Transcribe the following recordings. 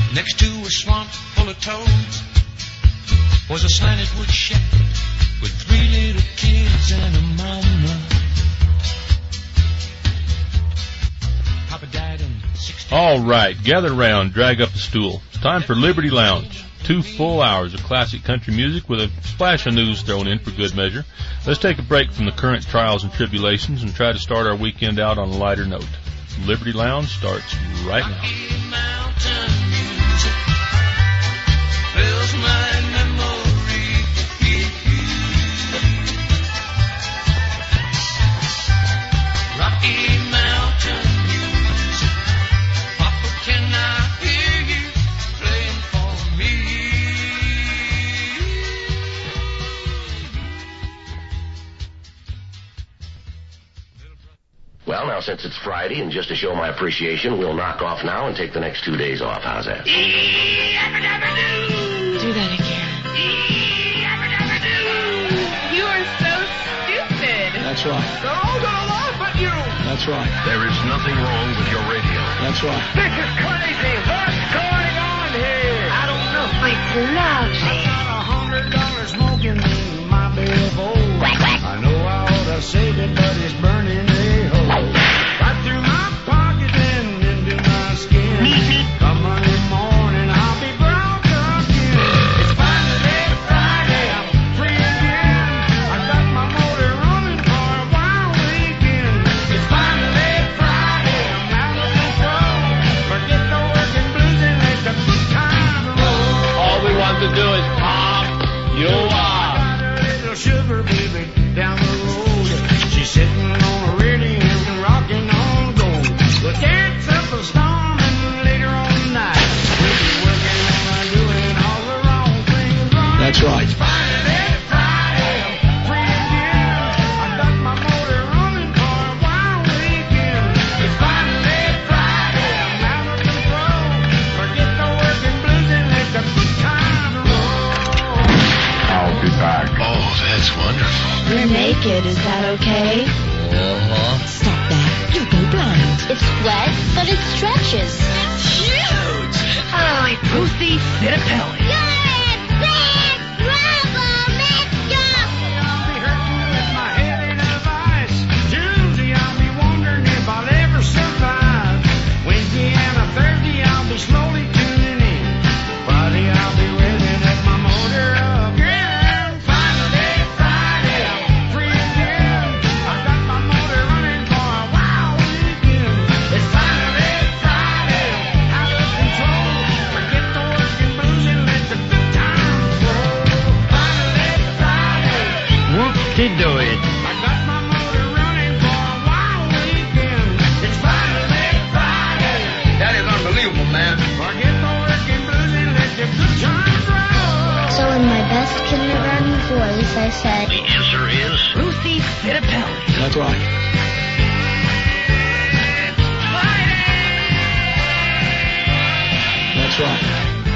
Next to a swamp full of toads was a slanted wood shack with 3 little kids and a mama. Papa died in 16. All right, gather round, drag up a stool. It's time for Liberty Lounge. 2 full hours of classic country music with a splash of news thrown in for good measure. Let's take a break from the current trials and tribulations and try to start our weekend out on a lighter note. Liberty Lounge starts right now. Mountain music fills my memory. Rocky Mountain music, Papa, can I hear you playing for me? Well, now, since it's Friday, and just to show my appreciation, we'll knock off now and take the next 2 days off. How's that? Do that again. You are so stupid. That's right. They're all gonna laugh at you. That's right. There is nothing wrong with your radio. That's right. This is crazy. What's going on here? I don't know. It's lousy. $100 smoking in my billfold. I know I ought to save it, but it's burning a hole right through my pocket and into my skin. Come Monday morning, I'll be broke again. It's finally Friday, I'm free again. I got my motor running for a wild weekend. It's finally Friday, I'm out of control. Forget the working blues and let the good time roll. All we want to do is pop you up. Little sugar baby down the road. She's sitting on a radio and rocking on gold. We'll dance up a storm and later on tonight we'll be working on doing all the wrong things right. That's right. It's Friday, I'm free again. I got my motor running for a wild weekend. It's finally Friday, I'm out of control. Forget the working blues and let the good time roll. I'll be back. Oh, that's wonderful. You're naked, is that okay? Stop that. You'll go blind. It's wet, but it stretches. Huge! Holy Ruthie Fitapelli. You're in big trouble, mister! I'll be hurting with my head in a vice. Tuesday, I'll be wondering if I'll ever survive. Wednesday and a Thursday, I'll be slowly tuning in. Friday, I'll be revving up my motor again. Finally, Friday, I'm free again. I got my motor running for a wild weekend. It's finally Friday, out of control. Forget the working blues and let the good times roll. Finally, Friday. Whoop-de-doo-it. I got my motor running for a wild weekend. It's finally Friday. That is unbelievable, man. Forget the working blues and let the good times roll. So in my best kindergarten voice, I said, The answer is... Ruthie Fitapelli. That's right. That's right.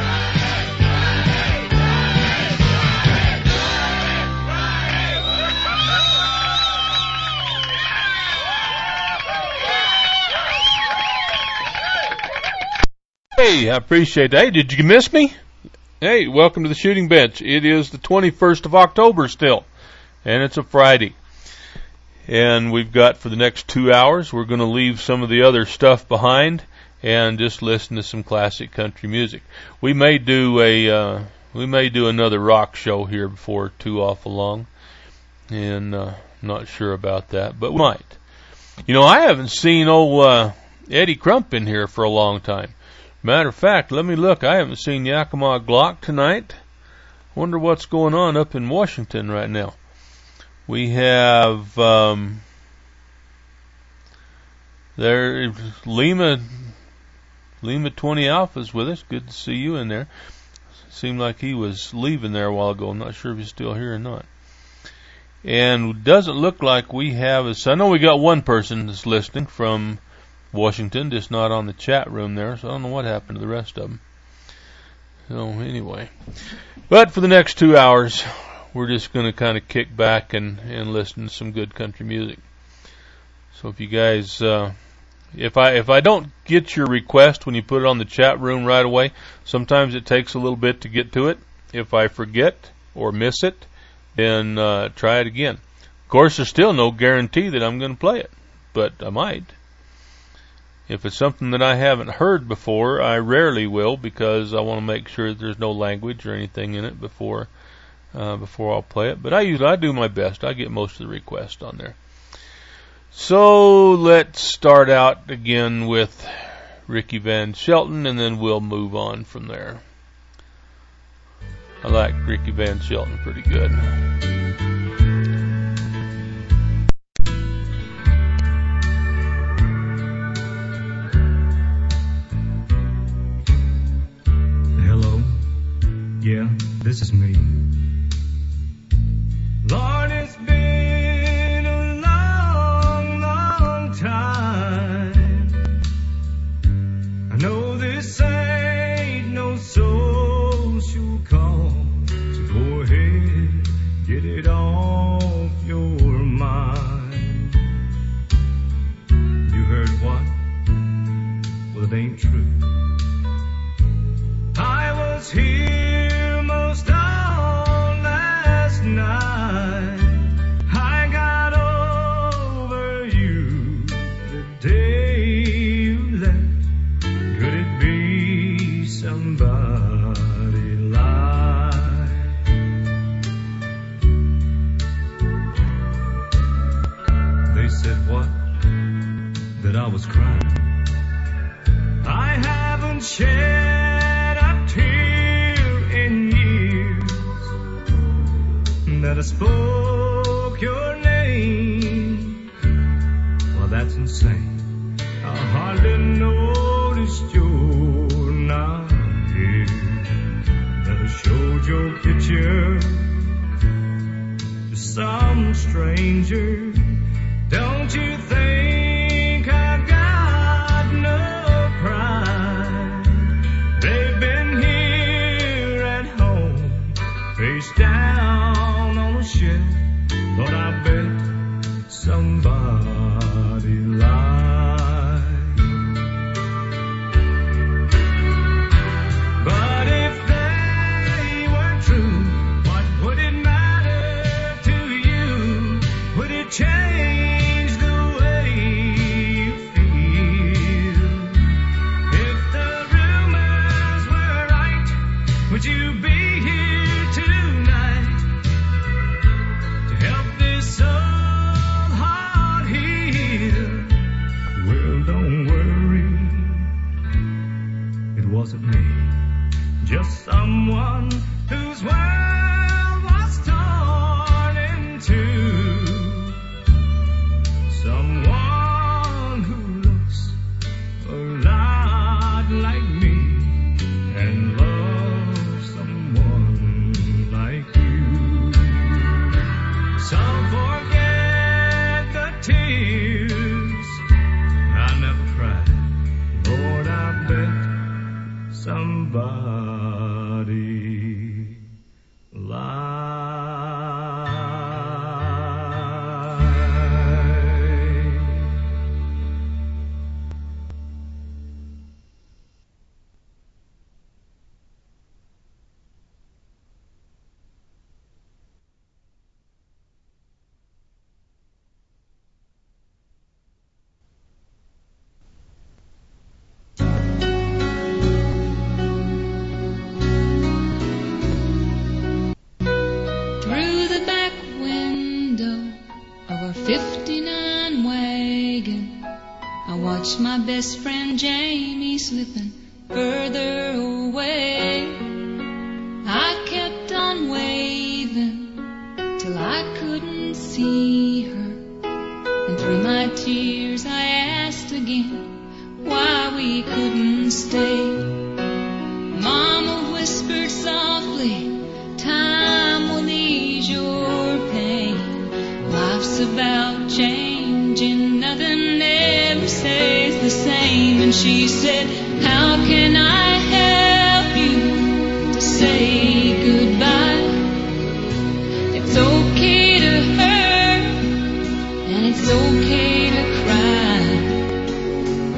Hey, I appreciate that. Hey, did you miss me? Hey, welcome to the Shooting Bench. It is the 21st of October still, and it's a Friday. And we've got, for the next 2 hours, we're going to leave some of the other stuff behind and just listen to some classic country music. We may do another rock show here before too awful long, and not sure about that, but we might. You know, I haven't seen old Eddie Crump in here for a long time. Matter of fact, let me look. I haven't seen Yakima Glock tonight. Wonder what's going on up in Washington right now. We have there Lima 20 Alpha's with us. Good to see you in there. Seemed like he was leaving there a while ago. I'm not sure if he's still here or not. And doesn't look like we have a... I know we got one person that's listening from Washington, just not on the chat room there, so I don't know what happened to the rest of them. So anyway, but for the next 2 hours, we're just going to kind of kick back and listen to some good country music. So if you guys If I don't get your request when you put it on the chat room right away, sometimes it takes a little bit to get to it. If I forget or miss it, then try it again. Of course, there's still no guarantee that I'm going to play it, but I might. If it's something that I haven't heard before, I rarely will, because I want to make sure that there's no language or anything in it before I'll play it. But I do my best. I get most of the requests on there. So let's start out again with Ricky Van Shelton, and then we'll move on from there. I like Ricky Van Shelton pretty good. Hello, yeah, this is me. Lord, it's been a long, long time. I know this ain't no social call, so go ahead, get it off your mind. You heard what? Well, it ain't true. I was here most all last night. I got over you the day you left. Could it be somebody like? They said what? That I was crying. I haven't shed a tear in years that I spoke your name. Well, that's insane. I hardly noticed you're not here, that I showed your picture to some stranger. Don't you think I've got no pride? They've been here at home, face down on a shelf, but I bet somebody lied. But if they were true, what would it matter to you? Would it change the way you feel? If the rumors were right, would you be here tonight to help this old heart heal? Well, don't worry, it wasn't me, just someone whose world was torn in two. Someone who looks a lot like me and loves someone like you. So forget the tears I never cried. Lord, I bet somebody lied. Through the back window of our 59 wagon, I watched my best friend Jamie slipping further away. I kept on waving till I couldn't see her, and through my tears I asked again why we couldn't stay. Mama whispered softly, time will ease your pain. Life's about changing, nothing ever stays the same. And she said, how can I help you to say goodbye? It's okay to hurt, and it's okay to cry.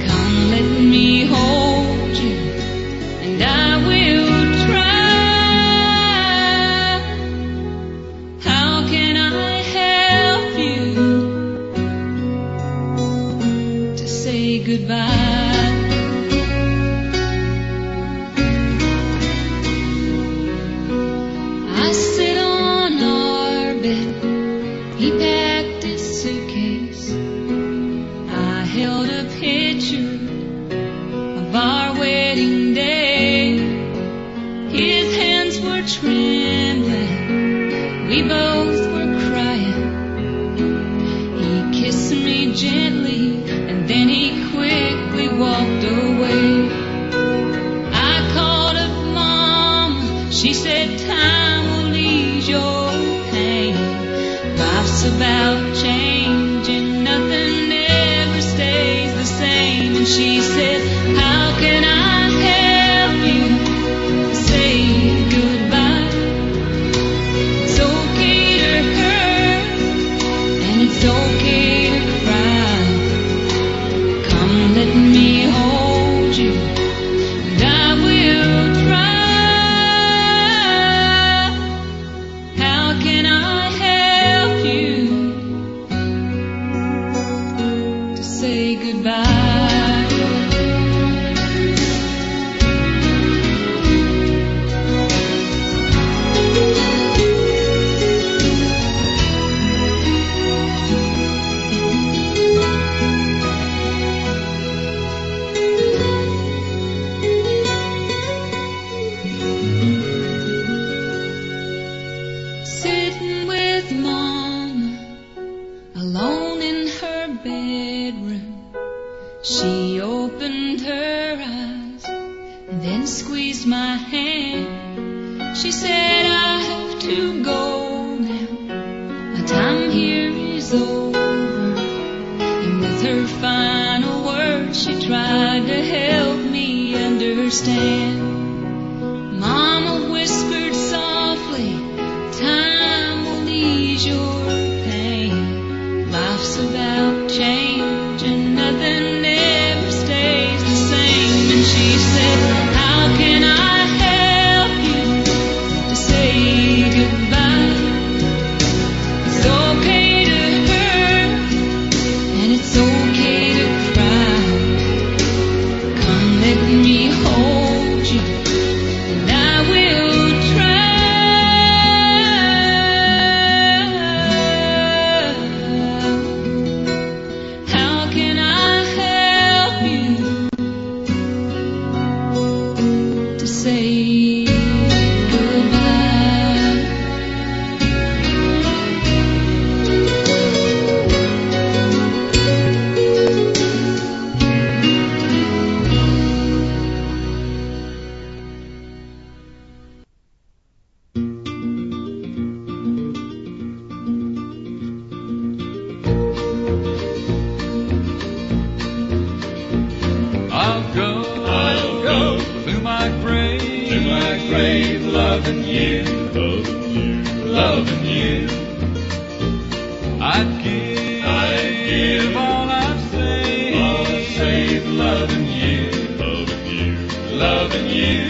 say goodbye. I sit on our bed, he packed his suitcase. I held a picture of our wedding day. His hands were trembling, we both were crying. He kissed me gently, and then he quickly walked away. I called up Mama, she said time will ease your pain. Life's about changing, nothing ever stays the same. And she said, how can I help you say goodbye? It's okay to hurt, and it's okay to cry. Come, let me hold you, and I will try. How can I help you to say goodbye? Sitting with Mama, alone in her bedroom, she opened her eyes and then squeezed my hand. She said, I have to go now, my time here is over. And with her final words, she tried to help me understand. Mama whispered softly, time will ease your pain. Life's about change and nothing ever stays the same. And she said, how can I help you to say goodbye? It's okay to hurt, and it's okay to cry. Come, let me hold you, and I will try. How can I help you to say goodbye? I'll go to my grave, loving you, loving you. I'd give all I've saved, loving you, loving you.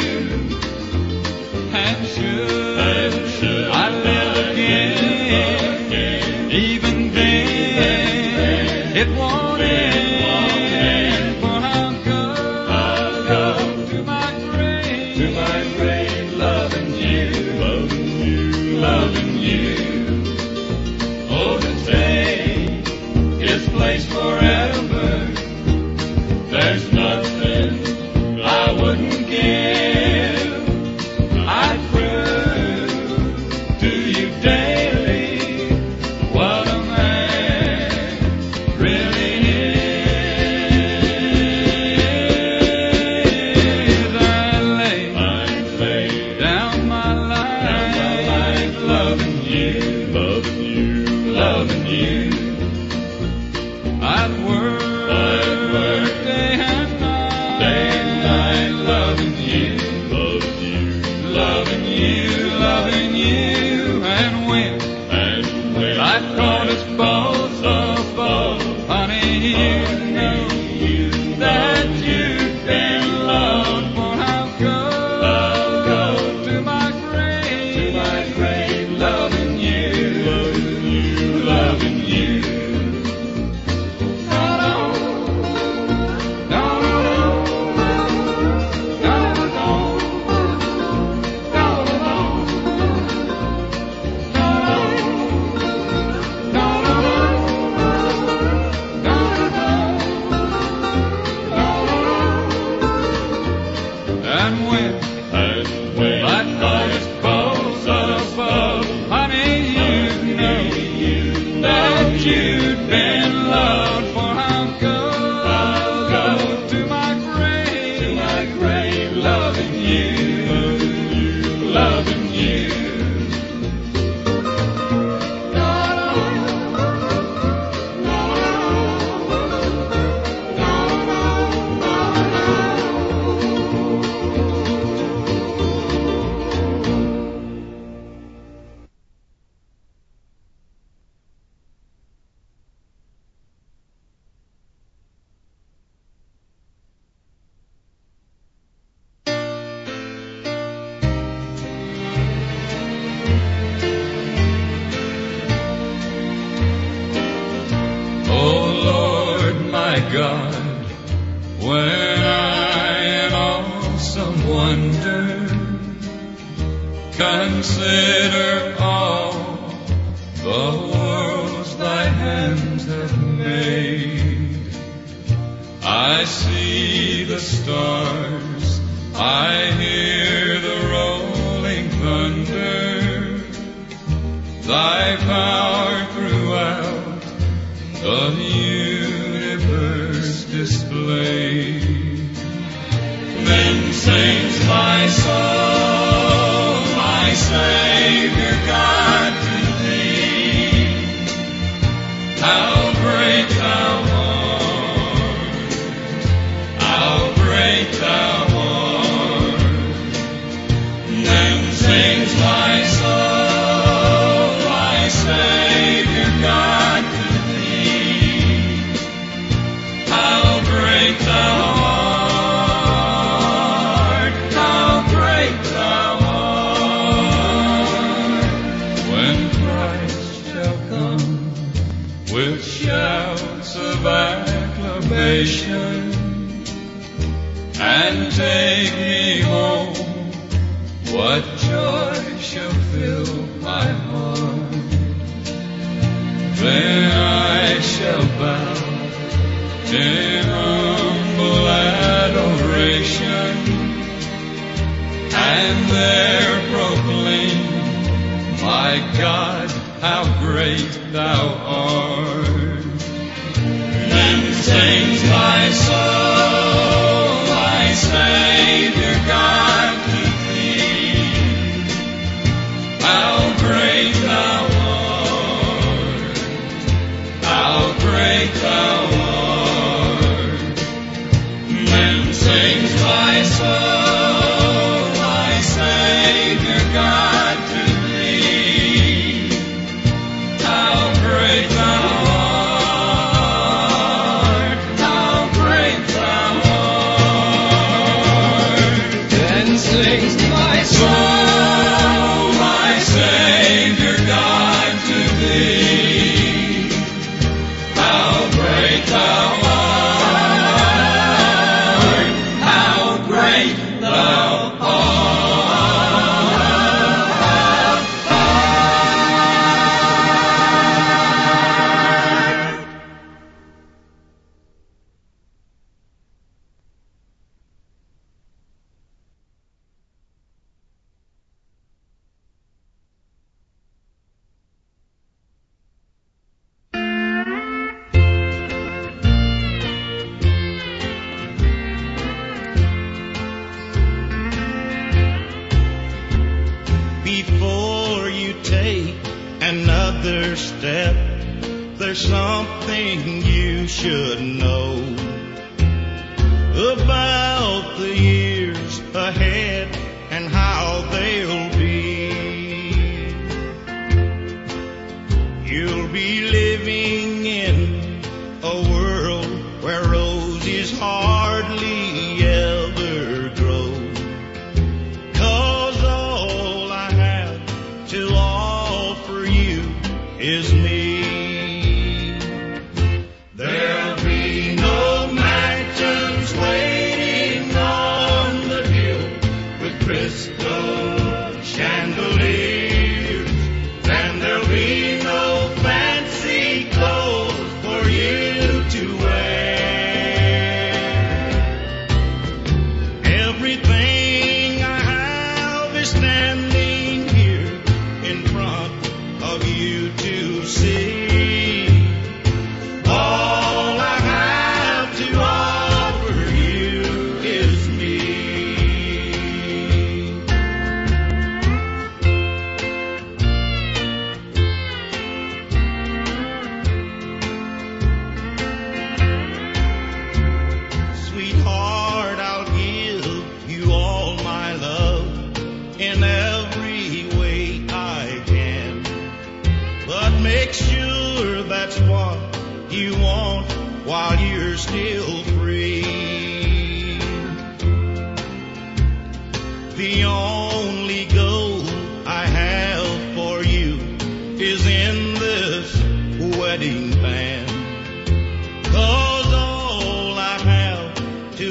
And should I live again, even then, it won't end. For I'll go to my grave, loving you, loving you. Oh, to take His place forever, there's nothing I wouldn't give. I'd prove to you daily what a man really is. I lay down my life, loving you, loving you. I'd work day and night, loving you, loving you. And when I caught us both, honey, you know that you've been loved. For I'll go to my grave, loving you, loving you. when I in awesome wonder consider all the worlds thy hands have made. I see the stars, I hear the rolling thunder, thy power throughout the universe displayed. Then sings my soul, my Savior God, to thee. How great thou art, how great thou art. Then sings my soul, my Savior God, to thee. How great thou art. With shouts of acclamation and take me home, what joy shall fill my heart. Then I shall bow in humble adoration and there proclaim, my God, how great thou art. Then sings my soul, my Savior God, to thee. How great thou art, how great thou art. Then sings my soul, my Savior God, to thee. How great thou art, how great thou art. Then sings my soul, my Savior God, to thee. How great thou art, how great thou Before you take another step, there's something you should know about the years ahead and how they'll be. You'll be living in a world where roses hardly ever grow. 'Cause all I have to offer you is me. There'll be no mansions waiting on the hill with crystal chandeliers, and there'll be no fancy clothes for you to wear. Everything I have is standing here in front of you to see. All I have to offer you is me. Sweetheart, I'll give you all my love in every way I can. But make sure that's what you want while you're still free. The only goal I have for you is in this wedding band. 'Cause all I have to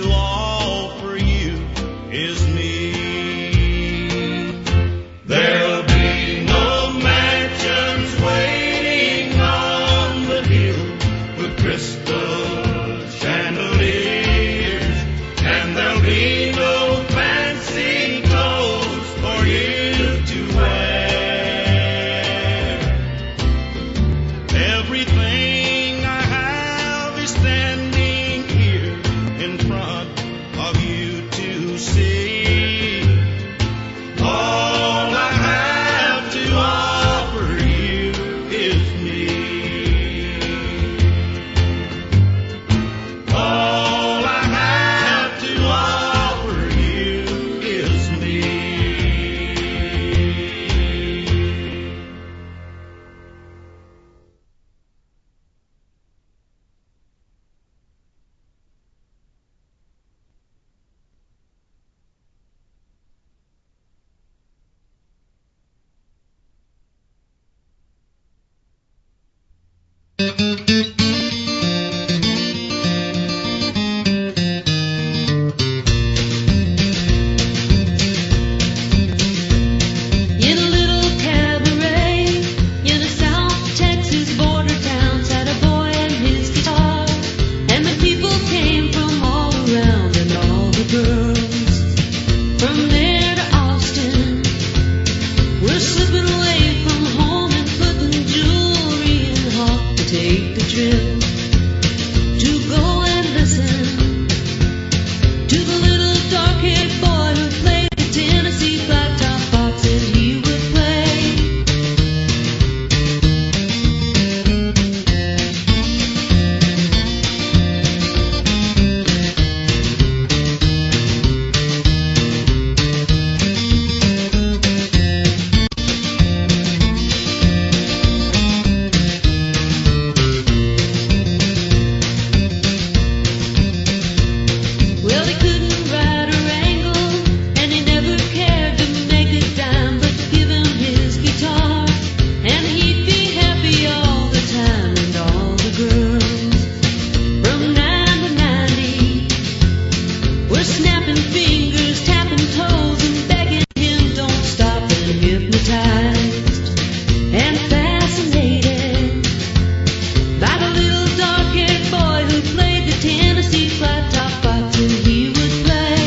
Well, he couldn't ride or wrangle, and he never cared to make a dime, but give him his guitar, and he'd be happy all the time. And all the girls from 9 to 90 were snapping fingers, tapping toes, and begging him don't stop, and hypnotized and fascinated by the little dark-haired boy who played the Tennessee flat top box, and he would play.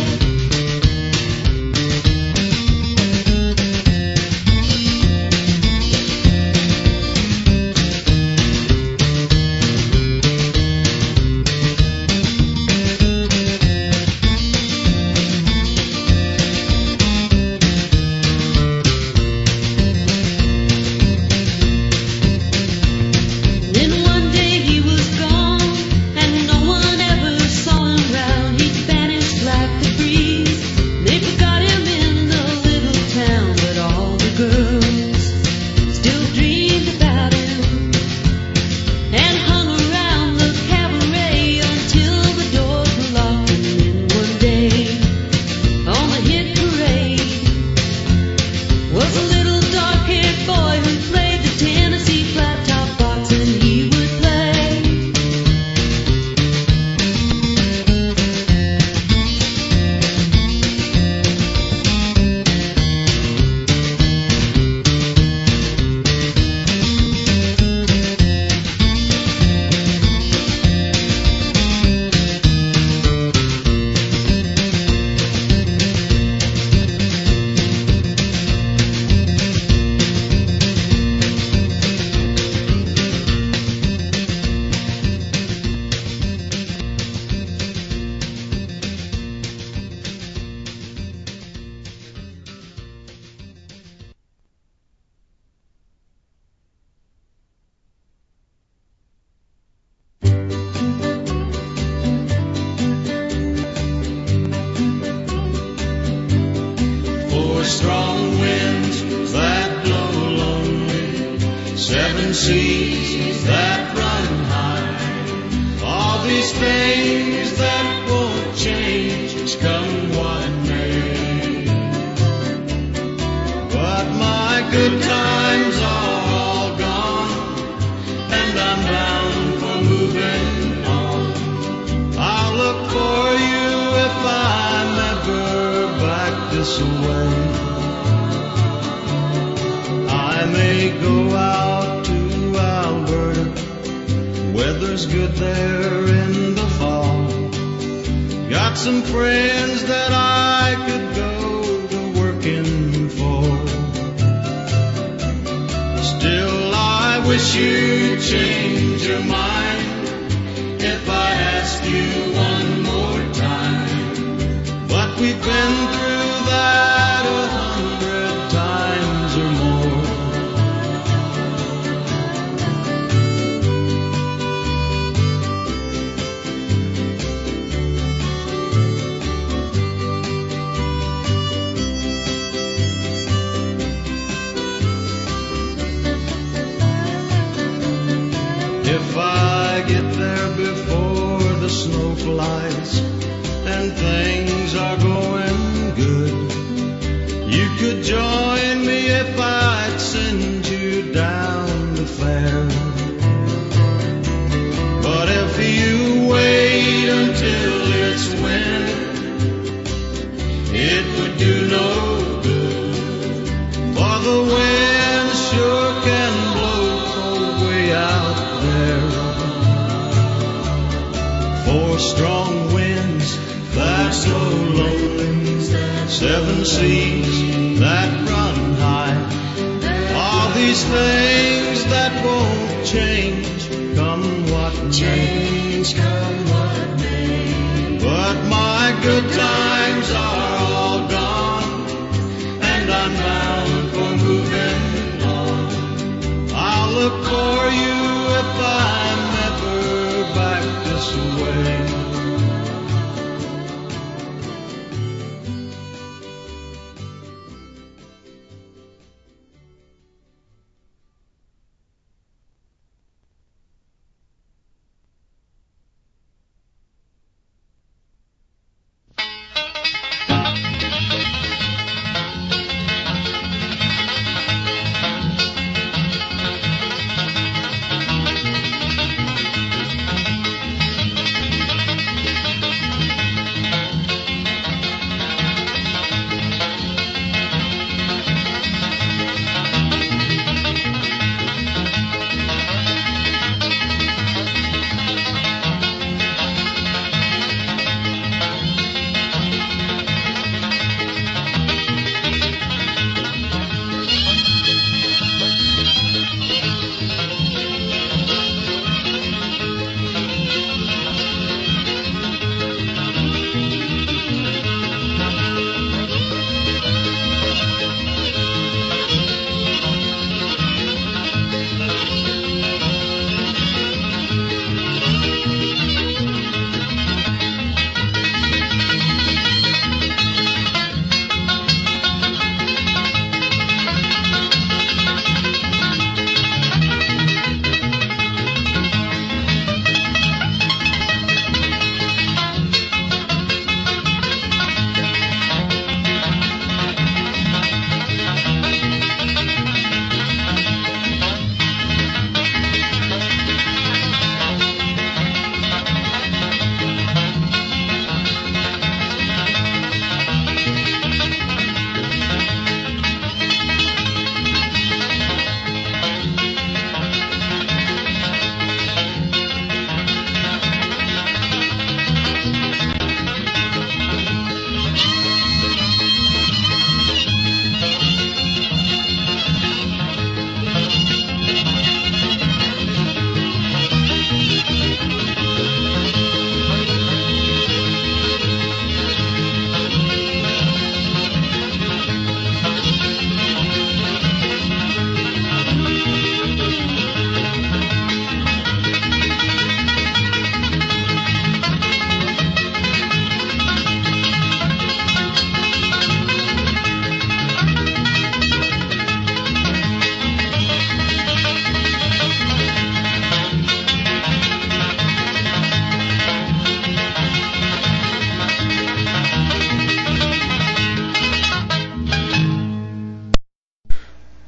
Then one day he was gone, and no one ever saw him round. He vanished like the breeze. They forgot him in the little town, but all the girls still dreamed about him and hung around the cabaret until the doors were locked. And then one day on the hit parade was a little dark-haired boy who played the Tennessee flat top box, and he would play. Four strong winds that blow lonely, seven seas that run high. All these things that won't change, come what may. But my good times are all gone, and I'm bound for moving on. I'll look for you if I'm ever back this way. I may go out to Alberta, weather's good there in the fall. Got some friends that I could go to working for. Still I wish you'd change your mind if I asked you one more time. But we've been through that 100 times or more. If I get there before the snow flies and things are going good, you could join me if I'd send you down the fair. But if you wait until it's winter, it would do no good, for the wind sure can blow cold way out there. Four strong winds that blow lonely, seven seas that run high. All these things that won't change, come what may. But my good times are all gone, and I'm bound for moving on. I'll look for you if I'm ever back this way.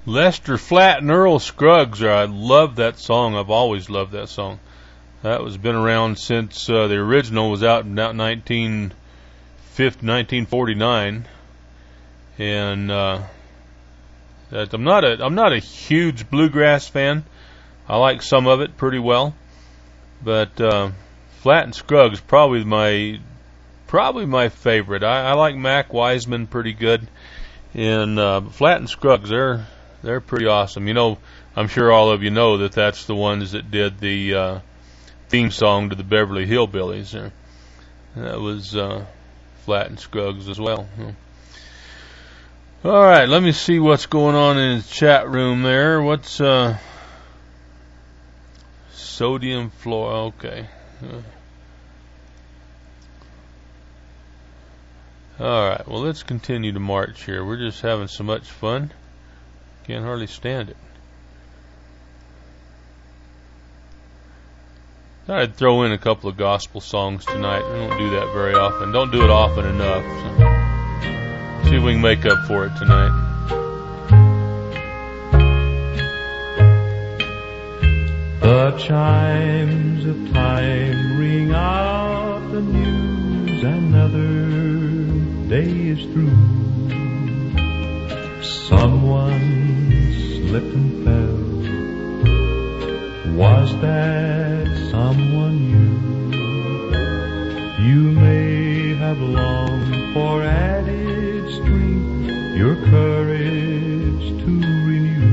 Lester Flatt and Earl Scruggs. I love that song. I've always loved that song. That was been around since the original was out in 1949. And that I'm not a huge bluegrass fan. I like some of it pretty well, but Flatt and Scruggs probably my favorite. I like Mac Wiseman pretty good, and Flatt and Scruggs they're pretty awesome. You know, I'm sure all of you know that that's the ones that did the theme song to the Beverly Hillbillies. That was Flatt and Scruggs as well. All right, let me see what's going on in the chat room there. What's sodium fluoride? Okay. All right, well, let's continue to march here. We're just having so much fun. Can't hardly stand it. I'd throw in a couple of gospel songs tonight. I don't do that very often. Don't do it often enough. So see if we can make up for it tonight. The chimes of time ring out the news, another day is through. Someone slipped and fell. Was that someone you? You may have longed for added strength, your courage to renew.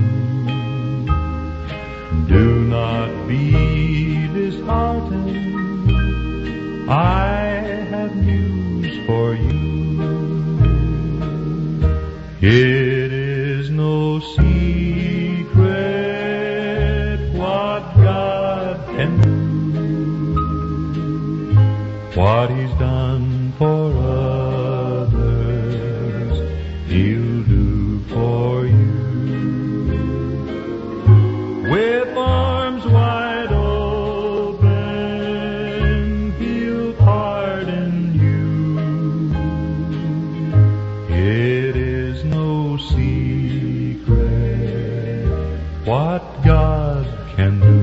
Do not be disheartened, I have news for you. It is no secret what God can do, what He's done for others, He'll do for you. With arms wide open, He'll pardon you. It is no secret what God can do.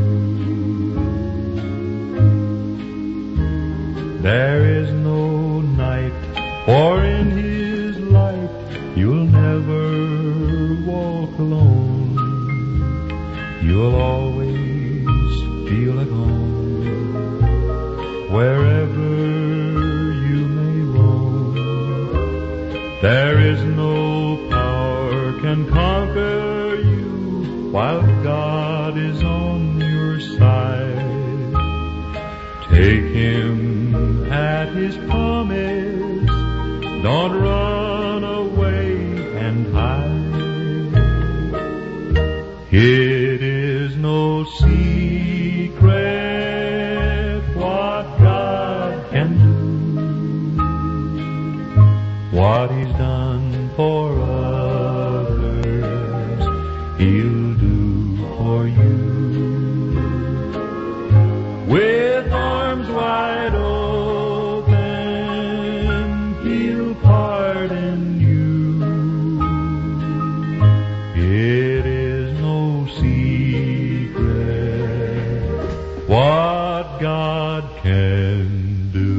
There is no night, for in His light you'll never walk alone. You'll always feel at home, wherever you may roam. There is no power can conquer you, while God is on your side. Take Him at His promise, don't run away and hide. It is no secret what God can do, what He's done for others, He'll do for you. With arms wide open, He'll pardon you. It is no secret what God can do.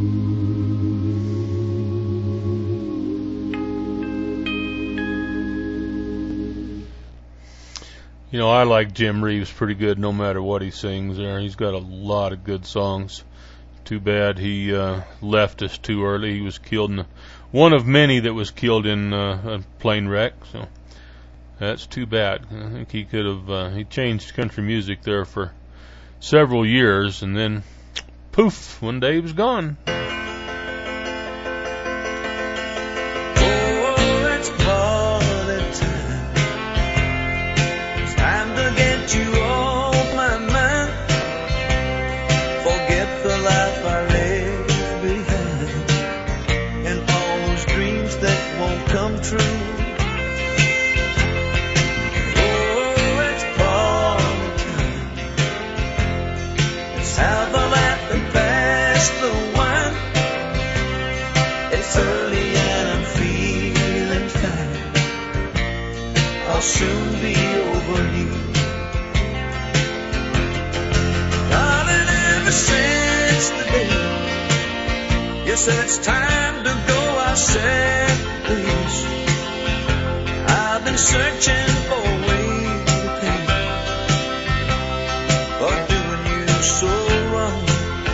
You know, I like Jim Reeves pretty good no matter what he sings there. He's got a lot of good songs. Too bad he left us too early. He was killed in one of many that was killed in a plane wreck. So that's too bad. I think he could have he changed country music there for several years, and then poof, one day he was gone. soon be over you. Darling, ever since the day you said it's time to go our separate ways, I've been searching for a way to pay for doing you so wrong.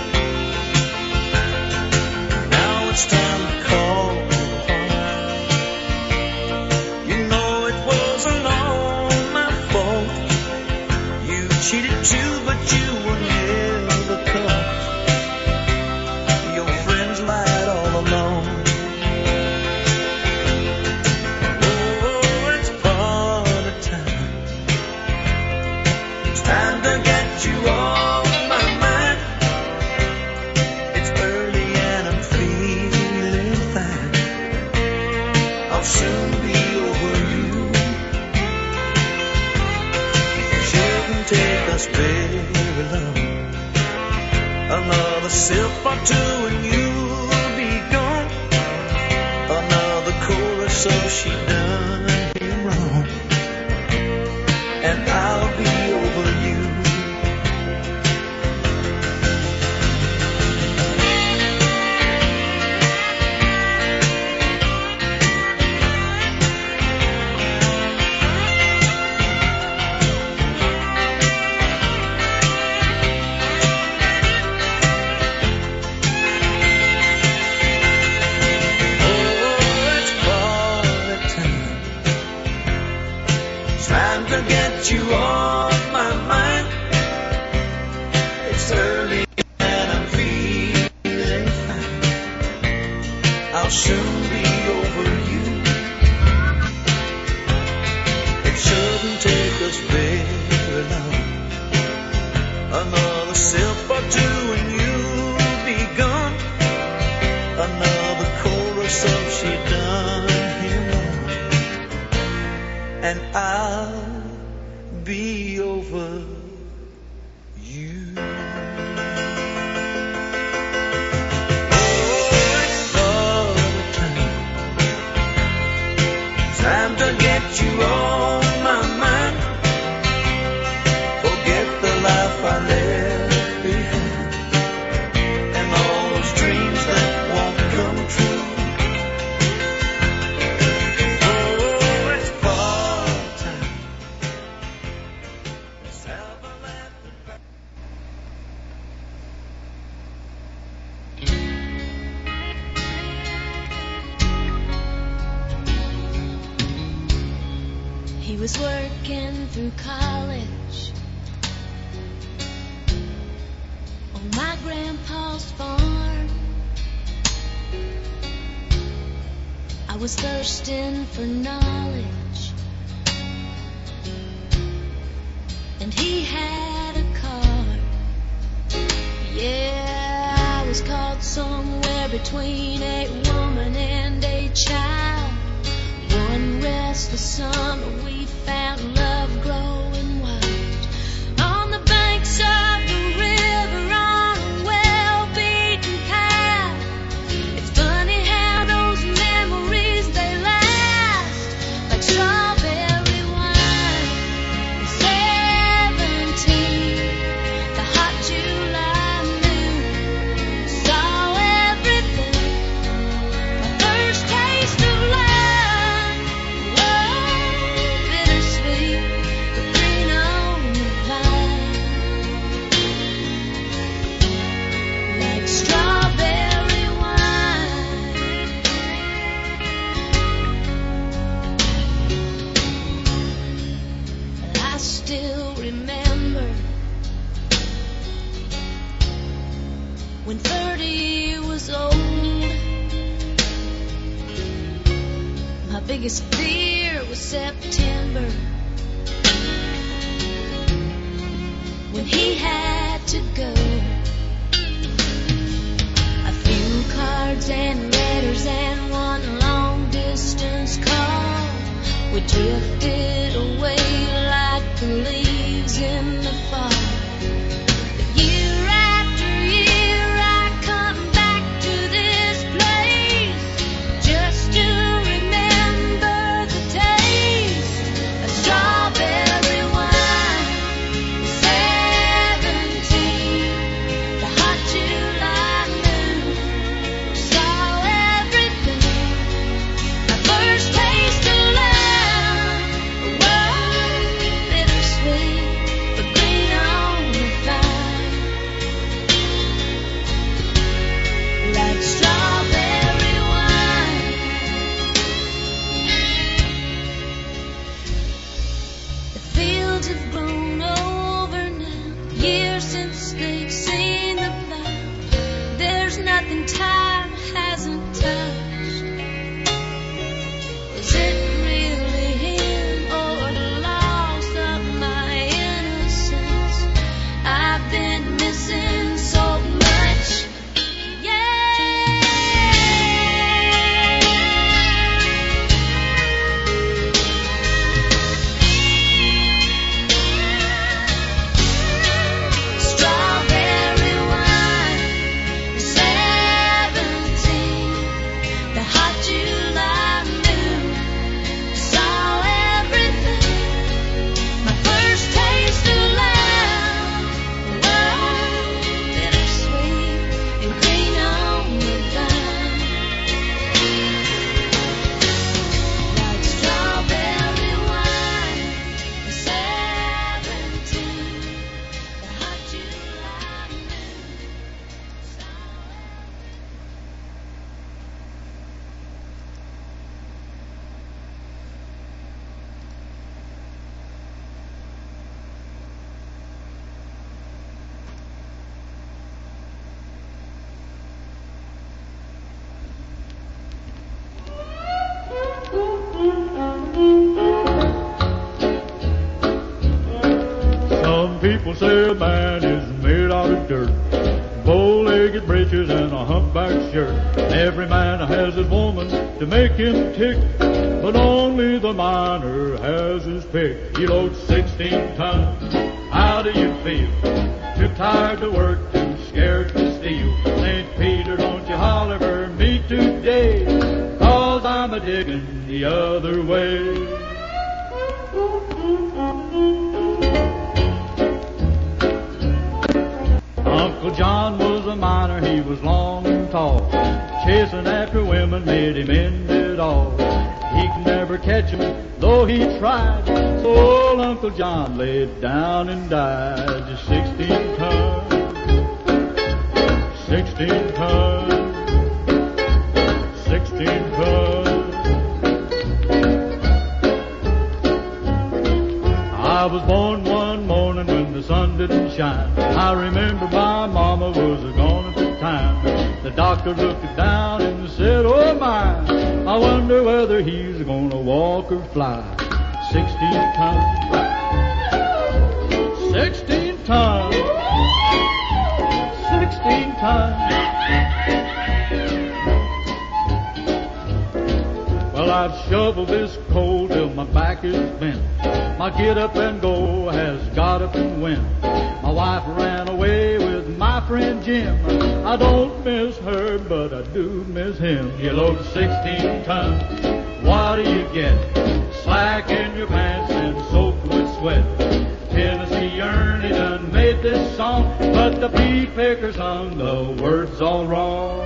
Now it's time to call it home. You know it wasn't all my fault. You cheated too, but you were never caught. Your friends lied all along. Oh, it's party time. It's time to get you off my mind. It's early and I'm feeling fine. I'll soon be over you. Shouldn't take us very long. Another sip or two and you'll be gone. Another chorus of she done him wrong, and I'll be over you. To get you off my mind. It's early and I'm feeling fine. I'll soon be over you. It shouldn't take us very long. Another sip or two and you'll be gone. Another chorus of she done him wrong, and I'll be over you. Oh, it's party time. Time to get you on my mind. Forget the life I left behind, and all those dreams that won't come true. Oh, it's party time. Let's have a laugh and He was working through college on my grandpa's farm. I was thirsting for knowledge, and he had a car. Yeah, I was caught somewhere between a woman and a child. One restless summer we found love growing wild on the banks of the river on a well-beaten path. It's funny how those memories, they last like strawberry wine. At 17, the hot July moon saw everything. My first taste of love. Bittersweet, the green on the vine, like strawberry wine. I still remember when 30 was old. My biggest fear was September, when he had to go. A few cards and letters and one long distance call. We drifted away like the leaves in the fall. But year after year I come back to this place just to remember the taste of say a man is made out of dirt, bow-legged breeches and a humpback shirt. Every man has his woman to make him tick, but only the miner has his pick. He loads 16 tons. How do you feel? Too tired to work, too scared to steal. St. Peter, don't you holler for me today, 'cause I'm a-digging the other way. Uncle John was a miner, he was long and tall. Chasing after women made him end it all. He could never catch 'em, though he tried. So old Uncle John laid down and died. Just 16 tons, 16 tons, 16 tons. I was born one morning when the sun didn't shine. I remember my mama was gone at the time. The doctor looked down and said, oh my, I wonder whether he's gonna walk or fly. 16 tons, 16 tons, 16 tons. Well, I've shoveled this coal till my back is bent. My get up and go has got up and went. My wife ran away with my friend Jim. I don't miss her, but I do miss him. You load 16 tons, what do you get? Slack in your pants and soaked with sweat. Tennessee Ernie done made this song, but the beat picker sung the words all wrong.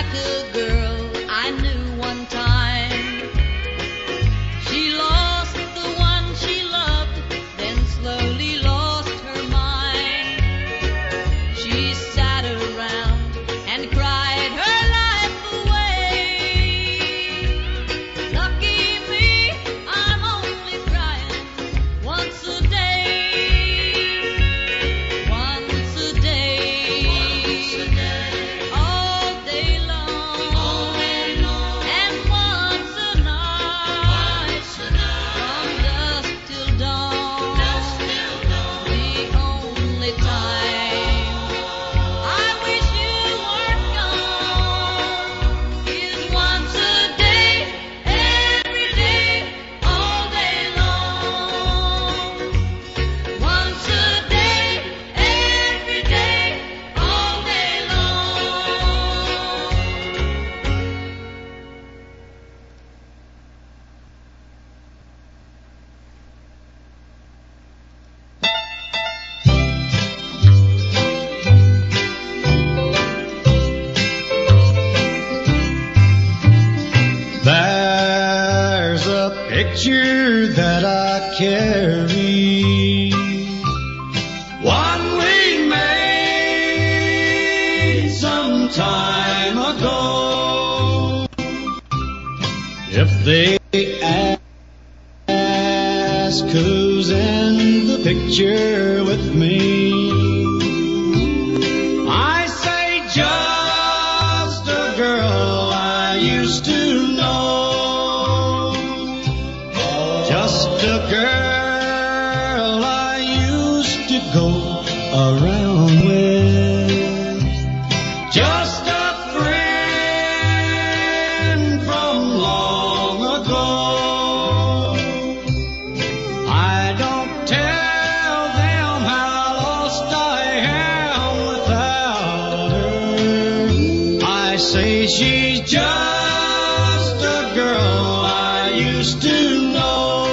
like a girl I knew one time. She lost the one she loved, then slowly lost her mind. She sat around and cried her life away. Lucky me, I'm only crying once a day. Once a day. All day long. And once a night. From dusk till dawn. The only time I wish you weren't gone is once a day, every day, all day long. Once a day, every day, all day long. There's a picture that I carry, one we made some time ago. If they ask who's in the picture with me, I say just a girl I used to know. Just a girl I used to go around with. Just a friend from long ago. I don't tell them how lost I am without her. I say she's just a girl I used to know.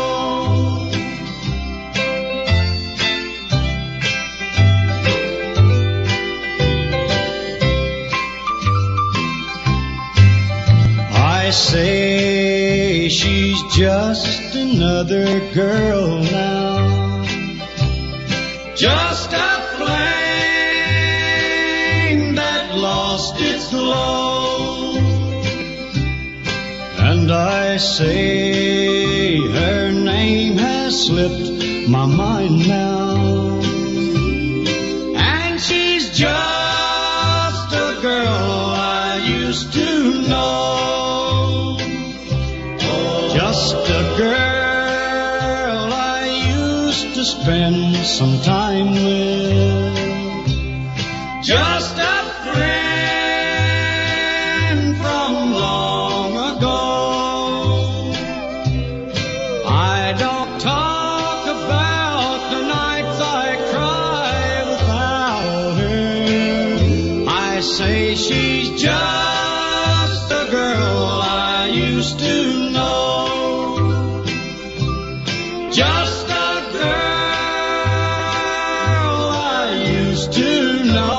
I say she's just another girl now, just a flame that lost its glow. And I say her name has slipped my mind now, and she's just a girl I used to know. Just a girl I used to spend some time with. Just a friend from long ago. I don't talk about the nights I cry without her. I say she's just a girl I used to know. Just a girl I used to know.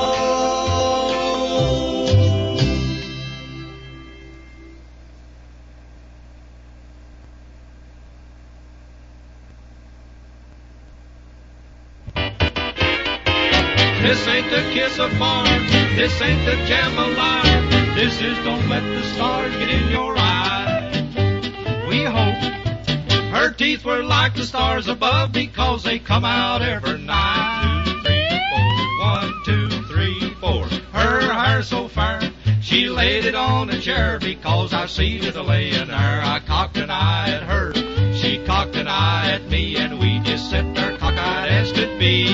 This ain't the kiss of Mars. This ain't the Jambalaya. This is Don't Let the Stars Get in Your Eye. We hope her teeth were like the stars above because they come out every night. 2, 3, 4. 1, 2, 3, 4. Her hair so fair, she laid it on a chair because I see it laying there. I cocked an eye at her, she cocked an eye at me, and we just sat there cockeyed as could be.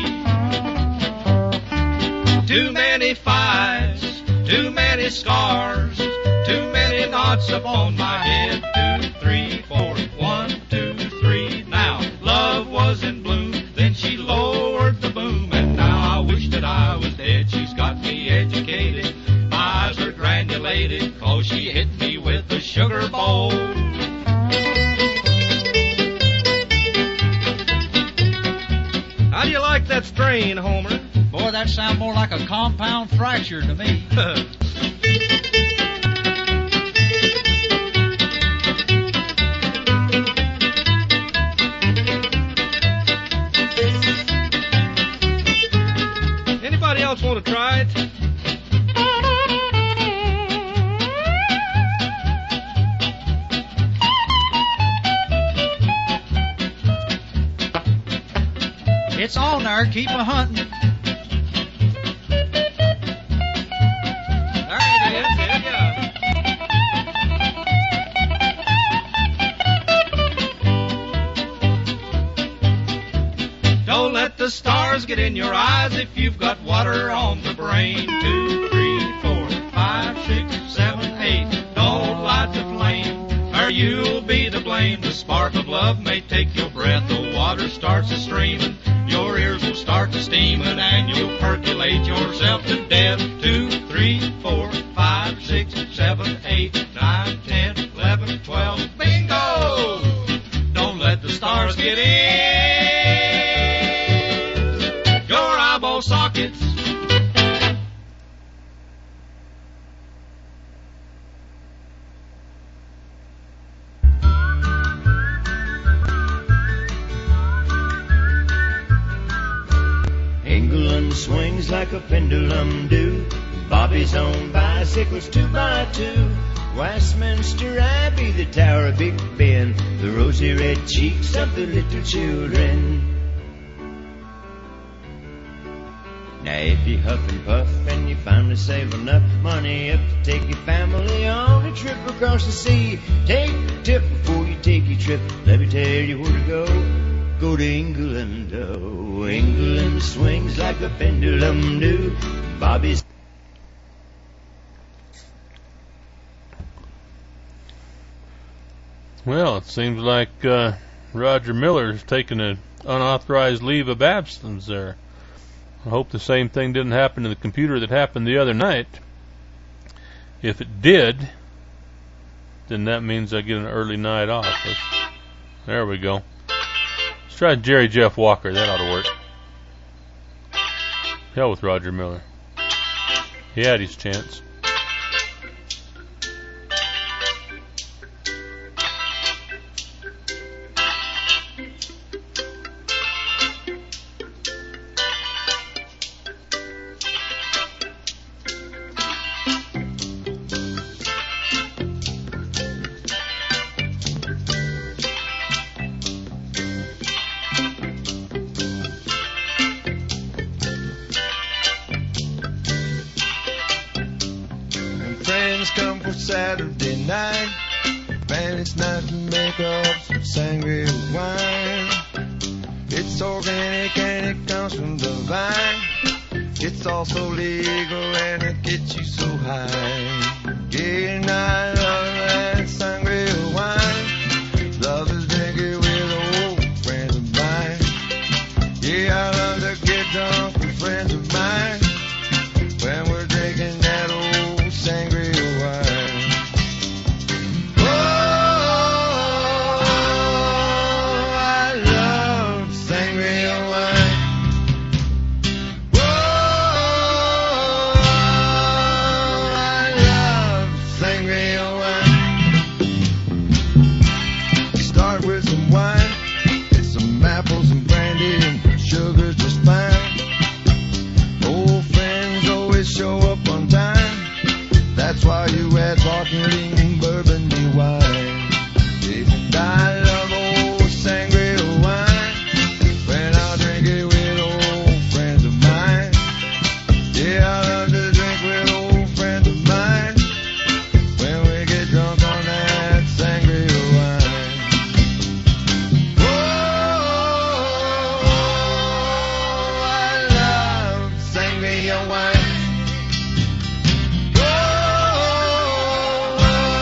Too many fights, too many scars, too many knots upon my head. 2, 3, 4. 1, 2, 3. Now love was in bloom, then she lowered the boom, and now I wish that I was dead. She's got me educated, my eyes are granulated, 'cause she hit me with a sugar bowl. How do you like that strain, Homer? Boy, that sounds more like a compound fracture to me. It's on there, keep a hunting. There it is, there you go. Don't let the stars get in your eyes if you've got water on the brain. 2, 3, 4, 5, 6, 7, 8. Don't light the flame, or you'll be to blame. The spark of love may take your breath. The water starts a streaming. Your ears will start to steaming, and you'll percolate yourself to death. 2, 3, 4, 5, 6, 7, 8, 9, 10, 11, 12. Bingo! Don't let the stars get in your eyeball sockets. England swings like a pendulum do. Bobby's on bicycles 2x2. Westminster Abbey, the Tower of Big Ben, the rosy red cheeks of the little children. Now if you huff and puff and you finally save enough money up to take your family on a trip across the sea, take a tip before you take your trip. Let me tell you where to go. Go to England, oh, England swings like a pendulum do. Bobby's. Well, it seems like Roger Miller's taking an unauthorized leave of absence there. I hope the same thing didn't happen to the computer that happened the other night. If it did, then that means I get an early night off. There we go. Let's try Jerry Jeff Walker. That ought to work. Hell with Roger Miller. He had his chance. Saturday night, man, it's not to make up some sangria wine. It's organic and it comes from the vine. It's also legal and it gets you so high. Yeah, and I love that sangria wine. Love is drinking with old friends of mine. Yeah, I love to get drunk with friends of mine when we're drinking that old sangria wine. Why you add sparkling Burgundy wine? And I love old sangria wine when I drink it with old friends of mine. Yeah, I love to drink with old friends of mine when we get drunk on that sangria wine. Oh, I love sangria wine.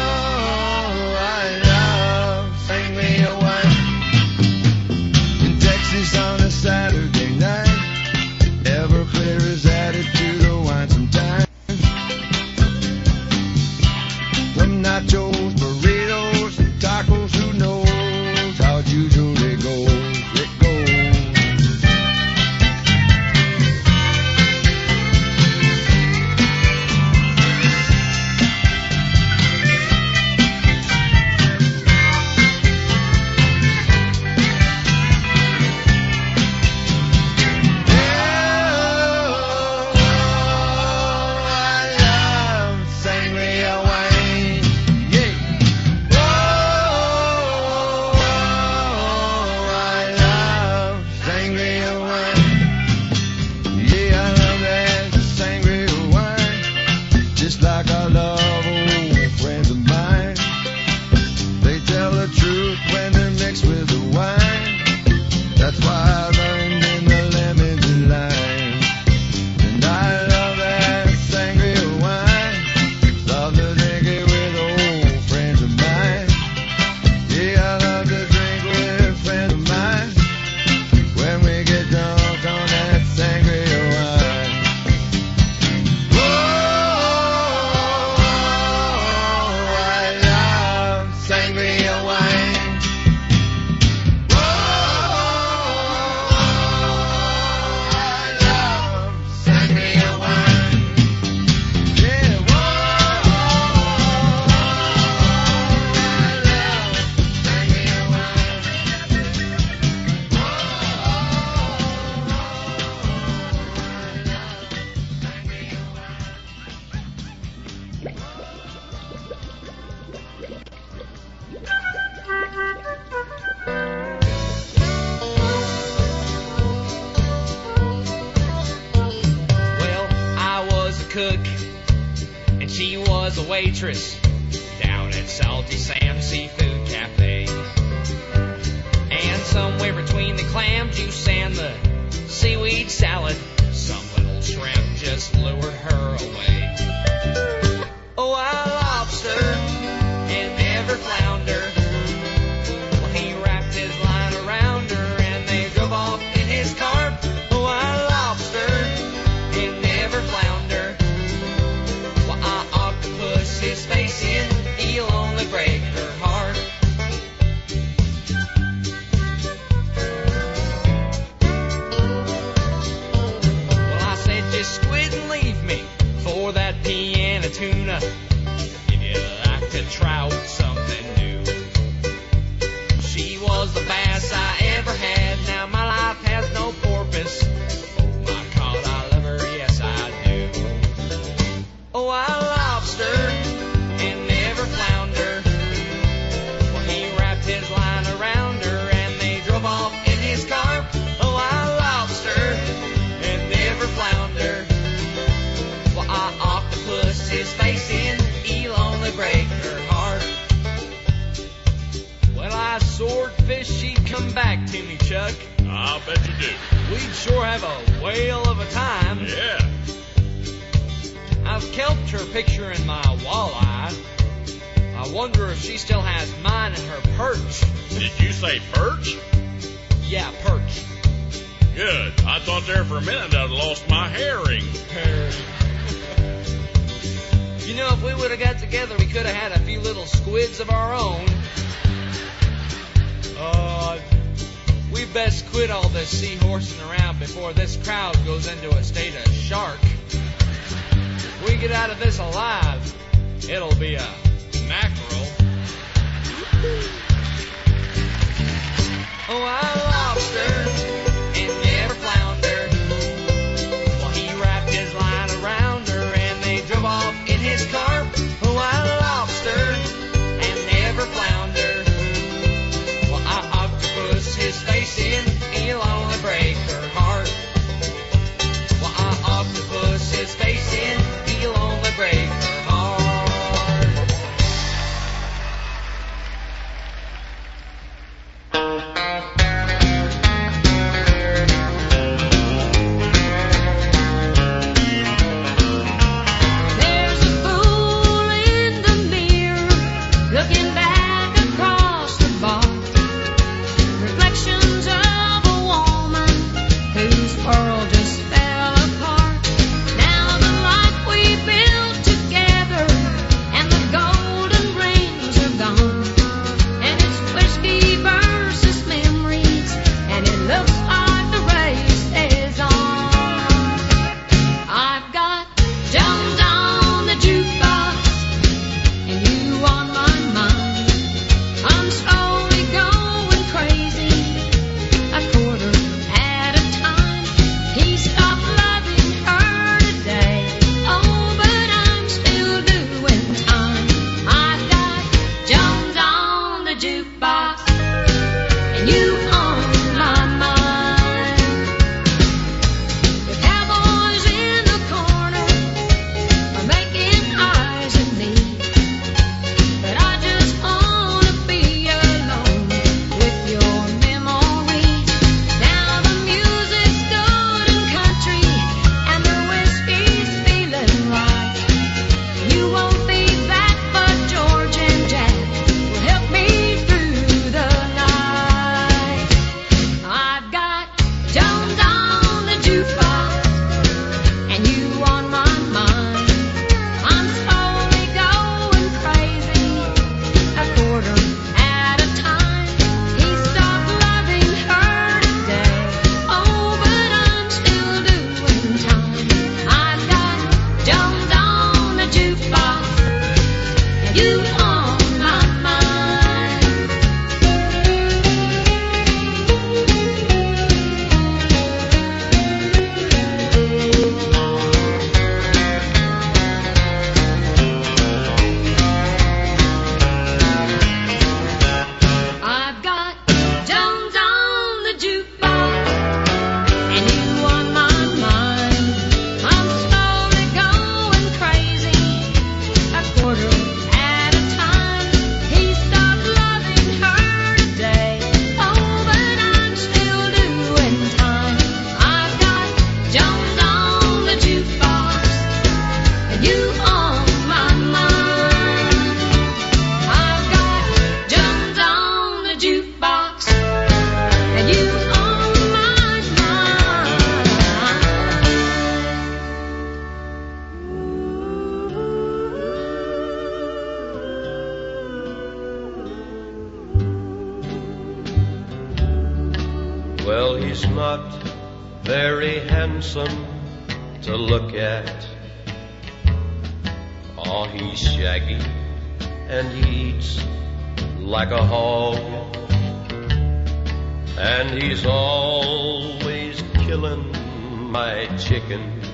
was a waitress down at Salty Sam Seafood Cafe. And somewhere between the clam juice and the seaweed salad, some little shrimp just lured her away. Oh, a lobster and never flounder. Well, he wrapped his line around her and they drove off in his car. Oh, a lobster and never flounder. Well, a octopus, his face in, he'll only break her heart. Well, I said, just quit and leave me for that piano tuna. If you'd like to try out something new. She was the best I ever had. Now my life has no purpose. Oh my God, I love her, yes I do. Oh, I lobster and never flounder. Well, he wrapped his line around her and they drove off in his car. Oh, I lobster and never flounder. Well, I octopus his face in, he'll only break her heart. Well, I swordfish, she'd come back to me, Chuck. I'll bet you do. We'd sure have a whale of a time. Yeah. I've kept her picture in my walleye. I wonder if she still has mine in her perch. Did you say perch? Yeah, perch. Good. I thought there for a minute I'd lost my herring. You know, if we would have got together, we could have had a few little squids of our own. We best quit all this seahorsing around before this crowd goes into a state of shark. If we get out of this alive, it'll be a mackerel. Oh, a lobster and never flounder. Well, he wrapped his line around her and they drove off in his car. Oh, a lobster and never flounder. Well, I octopus his face in, he'll only break her heart. Well, I octopus his face in, he'll only break her heart. There's a fool in the mirror looking back across the bar. Reflections of a woman whose world just fell apart. Now the life we built together and the golden rings are gone. And it's whiskey versus memories, and it looks like the race is on. I've got Jones on the jukebox and you on my mind. I'm slowly going crazy, a quarter at a time. He stopped loving her today, oh, but I'm still doing time. I've got Jones on the jukebox and you on my mind. The cowboys in the corner are making eyes at me, but I just wanna be alone with your memories. Now the music's good and country, and the whiskey's feeling right. You won't be back, but George and Jack will help me through the night. I've got Jones on the jukebox and you on my mind. I'm slowly going crazy, a quarter at a time. He stopped loving her today, oh, but I'm still doing time. I've got Jones on the jukebox and you on my mind. I've got Jones on the jukebox and you on my mind. I'm slowly going crazy, a Well, he's not very handsome to look at. Oh, he's shaggy and he eats like a hog, and he's always killing my chickens.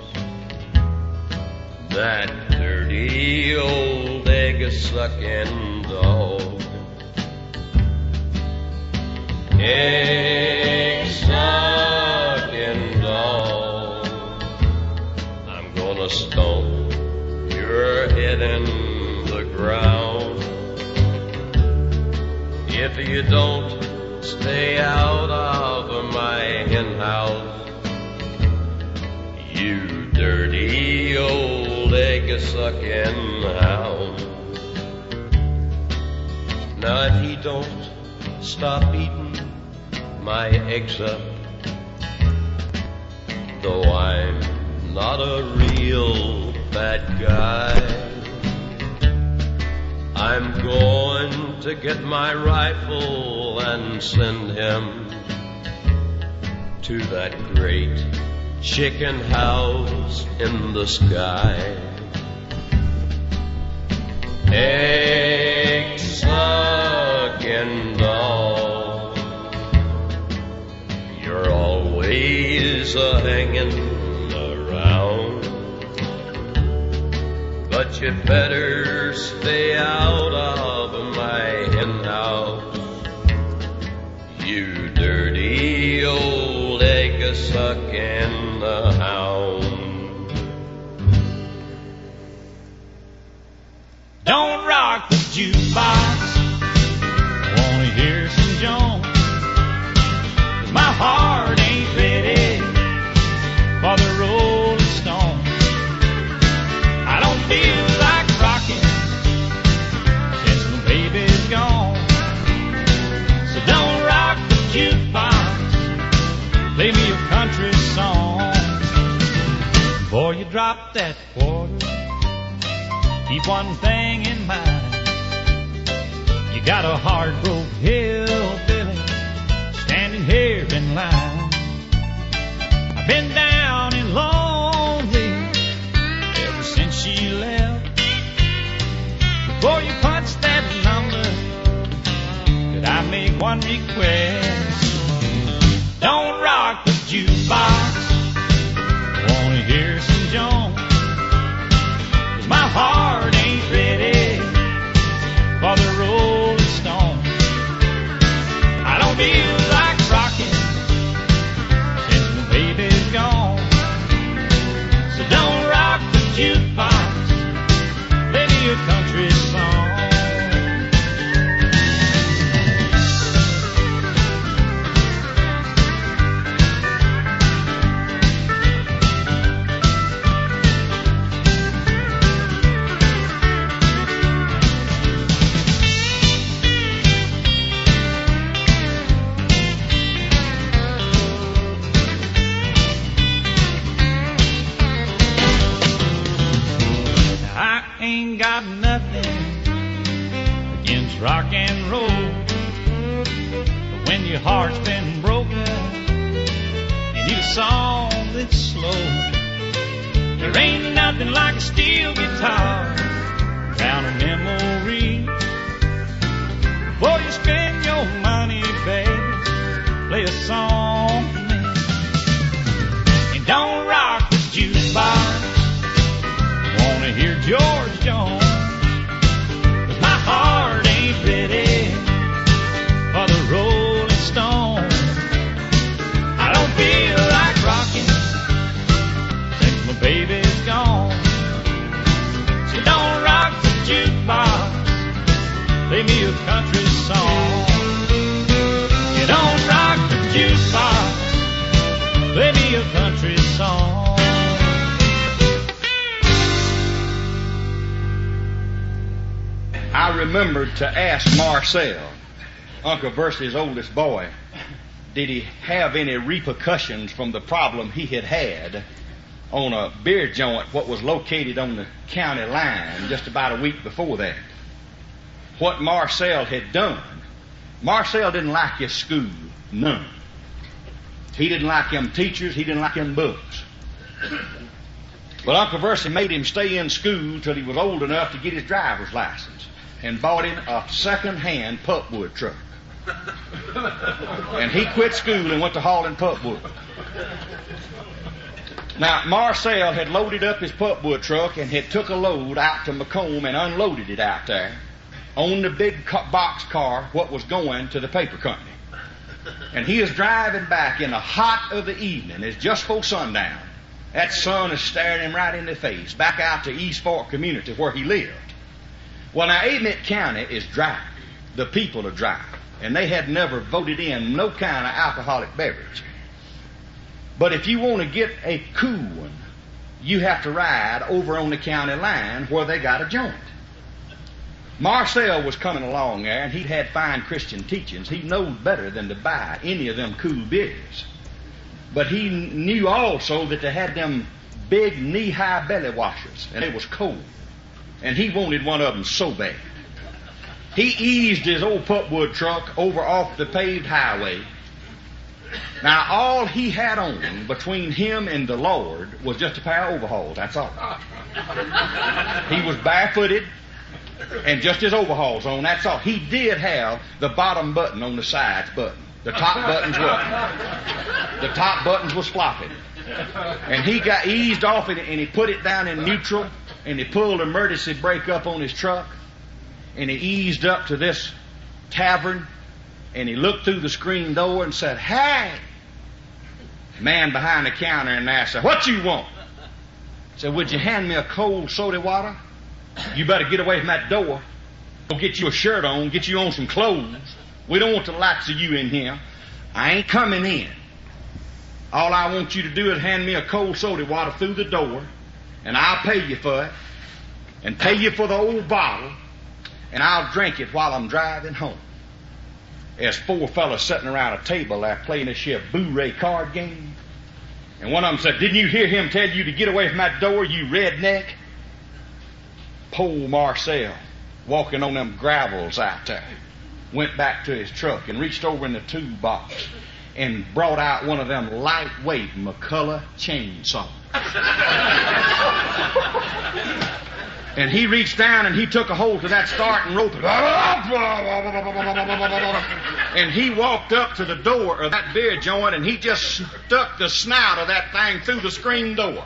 That dirty old egg-sucking dog. Egg-sucking dog, I'm gonna stomp your head in the ground if you don't stay out of my hen house, you dirty old egg-sucking hound. Now if he don't stop eating my eggs up, though I'm not a real bad guy, I'm going to get my rifle and send him to that great chicken house in the sky. Egg-sucking dog, you're always hanging around, but you better stay out of my hen house, you dirty old egg-sucking hound. Don't rock the jukebox, I wanna hear some Jones, 'cause my heart ain't ready for the Rolling Stones. I don't feel like rocking since my baby's gone. So don't rock the jukebox, play me a country song. Before you drop that quarter, keep one thing in mind. You got a hard-broke hillbilly standing here in line. I've been down and lonely ever since she left. Before you punch that number, could I make one request? Don't rock the jukebox, I wanna hear some Jones. My heart ain't ready for the Rolling Stones. I don't feel like rocking since my baby's gone. So don't rock the jukebox, play me a country song. Ain't got nothing against rock and roll, but when your heart's been broken, you need a song that's slow. There ain't nothing like a steel guitar around a memory. Before you spend your money, baby, play a song for me. And don't rock the jukebox, wanna hear George Jones, 'cause my heart ain't ready for the Rolling Stones. I don't feel like rocking since my baby's gone. So don't rock the jukebox, play me a country song. You don't rock the jukebox, play me a country song. I remembered to ask Marcel, Uncle Bertie's oldest boy, did he have any repercussions from the problem he had had on a beer joint what was located on the county line just about a week before that. What Marcel had done, Marcel didn't like his school, none. He didn't like them teachers. He didn't like them books. Well, Uncle Versi made him stay in school till he was old enough to get his driver's license and bought him a second-hand pulpwood truck. And he quit school and went to hauling pulpwood. Now, Marcel had loaded up his pulpwood truck and had took a load out to Macomb and unloaded it out there on the big box car what was going to the paper company. And he is driving back in the hot of the evening. It's just before sundown. That sun is staring him right in the face, back out to East Fork community where he lived. Well, now, Amite County is dry. The people are dry. And they had never voted in no kind of alcoholic beverage. But if you want to get a cool one, you have to ride over on the county line where they got a joint. Marcel was coming along there, and he'd had fine Christian teachings. He knowed better than to buy any of them cool beers. But he knew also that they had them big knee-high belly washers, and it was cold. And he wanted one of them so bad. He eased his old pulpwood truck over off the paved highway. Now, all he had on between him and the Lord was just a pair of overalls, that's all. He was barefooted and just his overalls on, that's all. He did have the bottom button on the sides button. The top buttons were. The top buttons was flopping. And he got eased off it, and he put it down in neutral, and he pulled an emergency brake up on his truck, and he eased up to this tavern, and he looked through the screen door and said, "Hey!" Man behind the counter in there said, "What you want?" Said, "Would you hand me a cold soda water? You better get away from that door. Go get you a shirt on, get you on some clothes. We don't want the likes of you in here. I ain't coming in. All I want you to do is hand me a cold soda water through the door, and I'll pay you for it, and pay you for the old bottle, and I'll drink it while I'm driving home." There's four fellas sitting around a table there playing this here Boo-Ray card game. And one of them said, "Didn't you hear him tell you to get away from that door, you redneck?" Poor Marcel, walking on them gravels out there, went back to his truck and reached over in the toolbox and brought out one of them lightweight McCullough chainsaws. And he reached down and he took a hold to that starting rope. And he walked up to the door of that beer joint and he just stuck the snout of that thing through the screen door.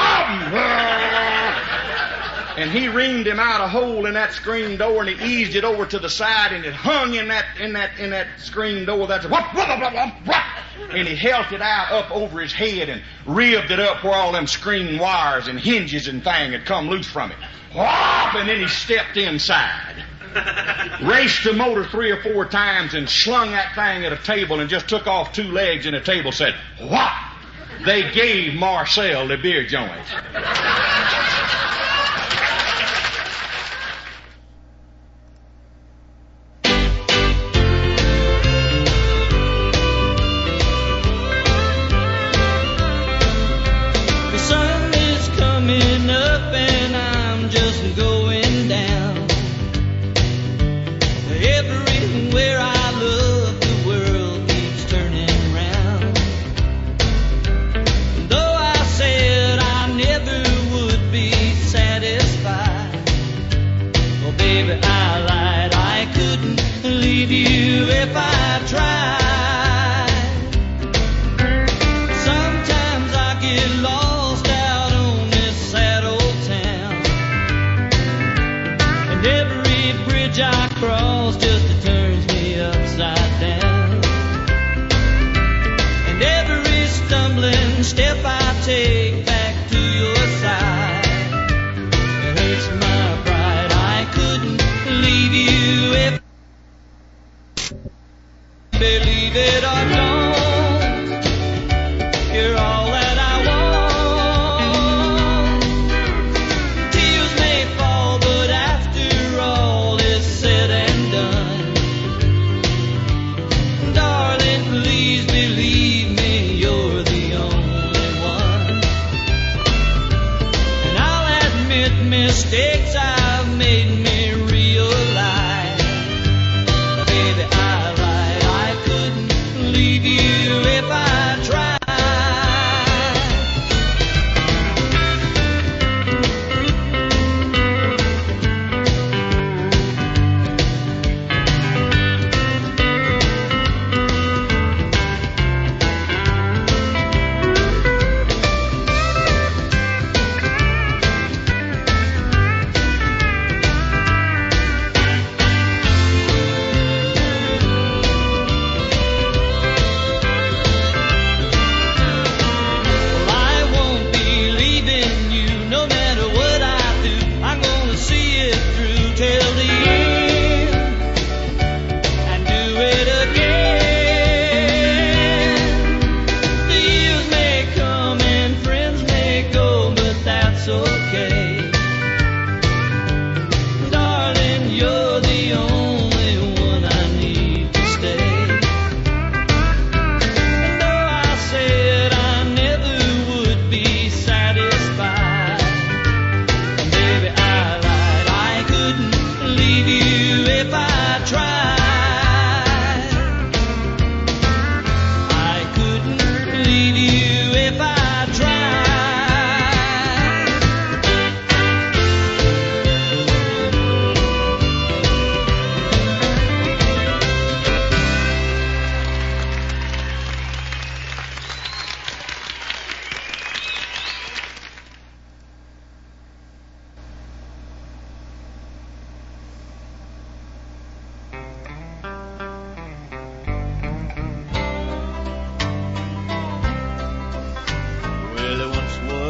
And he reamed him out a hole in that screen door and he eased it over to the side and it hung in that screen door. That's and he held it out up over his head and ribbed it up where all them screen wires and hinges and thing had come loose from it. And then he stepped inside, raced the motor 3 or 4 times and slung that thing at a table and just took off 2 legs and the table said, "What?" They gave Marcel the beer joint.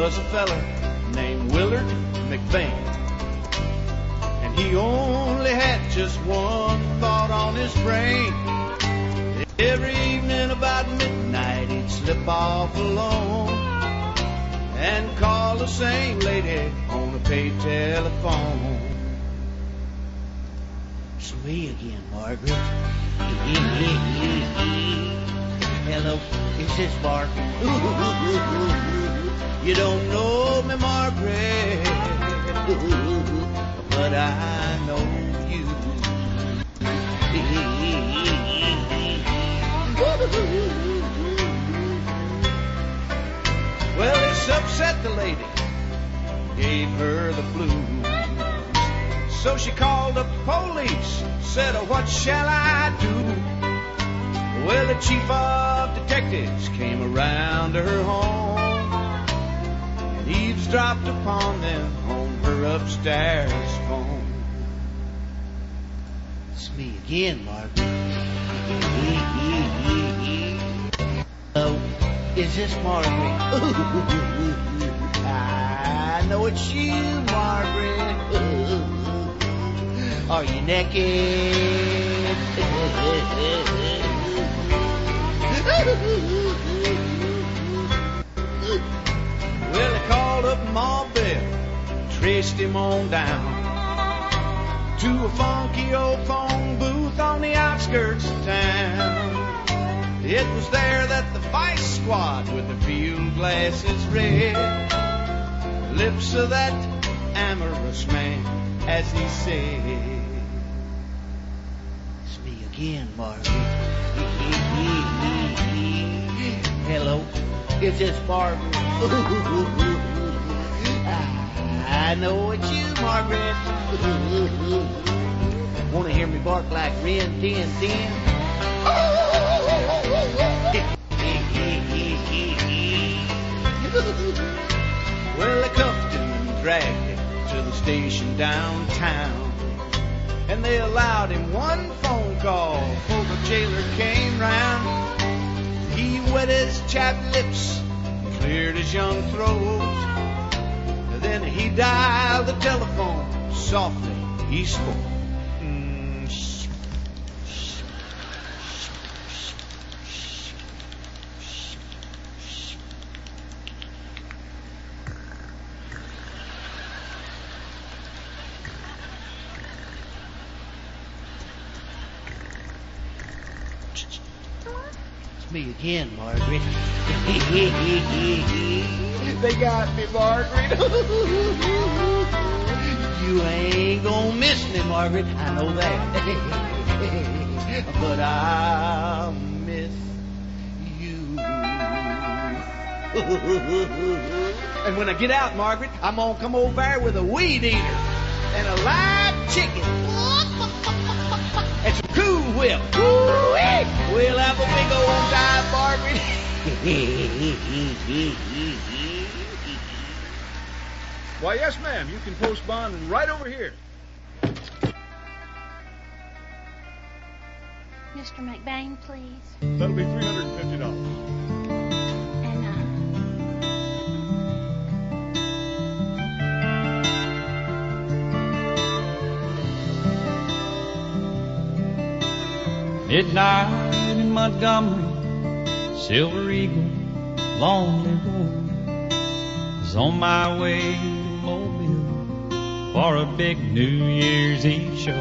was a feller named Willard McVeigh, and he only had just one thought on his brain. Every evening about midnight he'd slip off alone and call the same lady on a paid telephone. It's me again, Margaret. Hello, is this Margaret? You don't know me, Margaret, but I know you. Well, this upset the lady, gave her the blues. So she called the police, said, "Oh, what shall I do?" Well, the chief of detectives came around to her home and eavesdropped upon them on her upstairs phone. It's me again, Margaret. Oh, is this Margaret? I know it's you, Margaret. Are you naked? Well, they called up Ma Bill, traced him on down to a funky old phone booth on the outskirts of town. It was there that the vice squad with the field glasses read the lips of that amorous man as he said, "It's me again, Margaret." Hello, is this Margaret? I know it's you, Margaret. Want to hear me bark like Rin Tin Tin? Well, they cuffed him and dragged him to the station downtown, and they allowed him one phone call before the jailer came round. He wet his chapped lips and cleared his young throat, and then he dialed the telephone. Softly he spoke. Me again, Margaret. They got me, Margaret. You ain't gonna miss me, Margaret. I know that. But I'll miss you. And when I get out, Margaret, I'm gonna come over there with a weed eater and a live chicken and some Cool Whip. We'll have a big old time, Margaret. Why, yes, ma'am. You can post bond right over here. Mr. McBain, please. That'll be $350. Midnight in Montgomery, Silver Eagle, Lonely Road. Was on my way to Mobile for a big New Year's Eve show.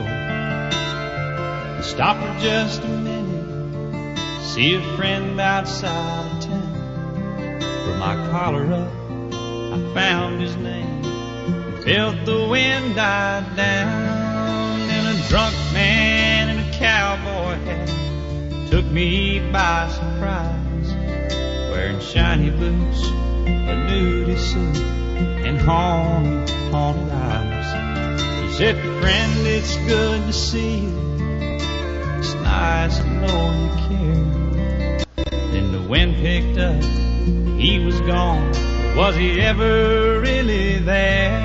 I stopped for just a minute, see a friend outside of town. Put my collar up, I found his name, and felt the wind die down. And a drunk man in a cowboy hat took me by surprise, wearing shiny boots, a nudie suit, and haunted eyes. He said, "Friend, it's good to see you. It's nice to know you care." Then the wind picked up, he was gone. Was he ever really there?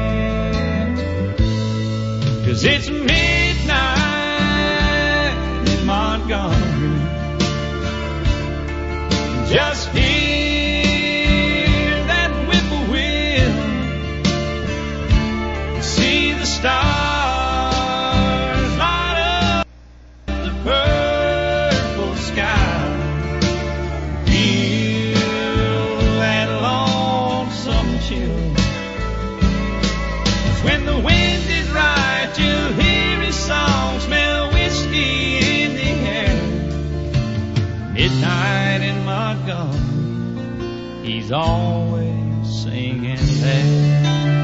'Cause it's midnight in Montgomery, just hear that whippoorwill always singing there.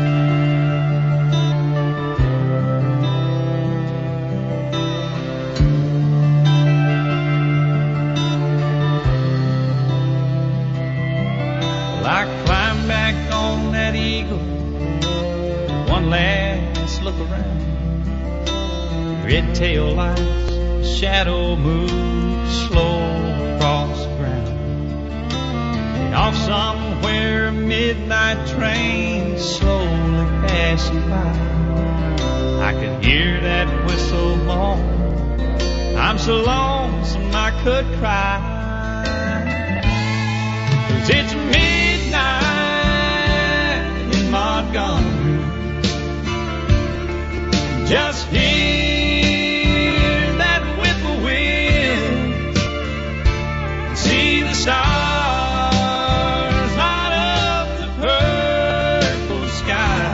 Well, I climbed back on that eagle, one last look around. Red tail lights, shadow moves slow across the ground. And off somewhere, a midnight train slowly passing by. I could hear that whistle moan. I'm so lonesome I could cry. 'Cause it's midnight in Montgomery. Just hear that whippoorwill, see the stars light up the purple sky,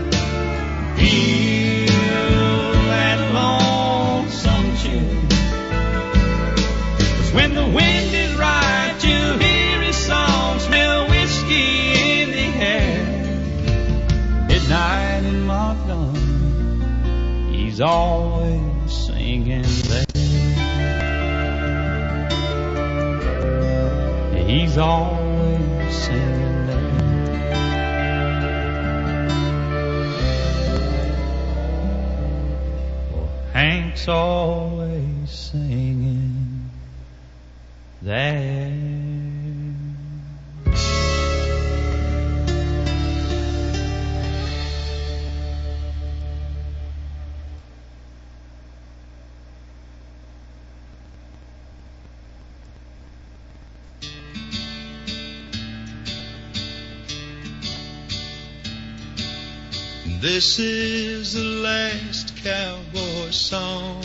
feel that lonesome chill. 'Cause when the wind is right, you hear his song, smell whiskey in the air. Midnight in Montgomery, he's always singing there. He's always singing there. Oh, Hank's always singing there. This is the last cowboy song,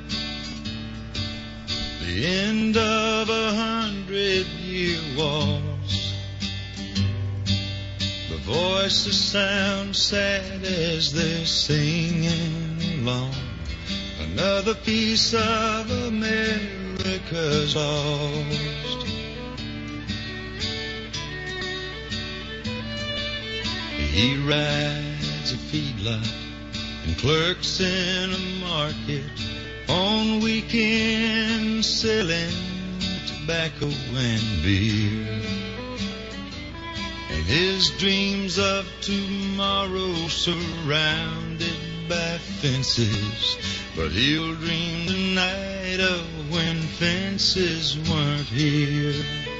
the end of 100-year wars. The voices sound sad as they're singing along. Another piece of America's lost. He rides a feedlot and clerks in a market on weekends, selling tobacco and beer. And his dreams of tomorrow surrounded by fences, but he'll dream tonight of when fences weren't here.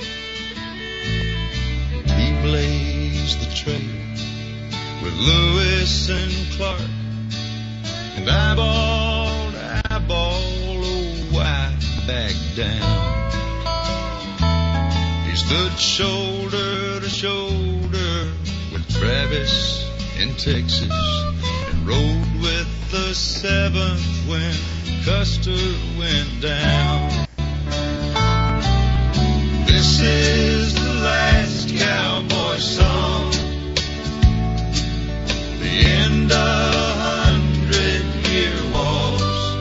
He blazed the trail with Lewis and Clark, and eyeball to eyeball, oh, why back down? He stood shoulder to shoulder with Travis in Texas, and rode with the 7th when Custer went down. This is the last cowboy song, the end of 100-year wars.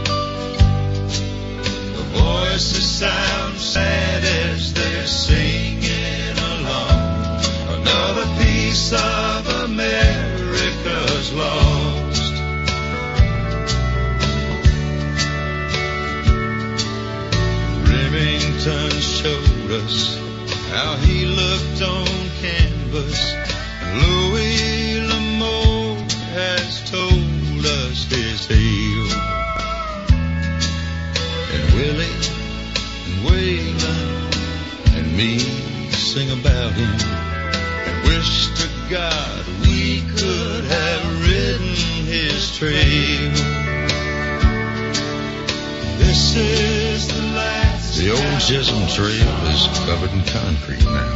The voices sound sad as they're singing along. Another piece of America's lost. Remington showed us how he looked on canvas. Louis L'Amour has told us his tale. And Willie and Waylon and me sing about him, and wish to God we could have ridden his trail. This is the last. The old Chisholm Trail is covered in concrete now.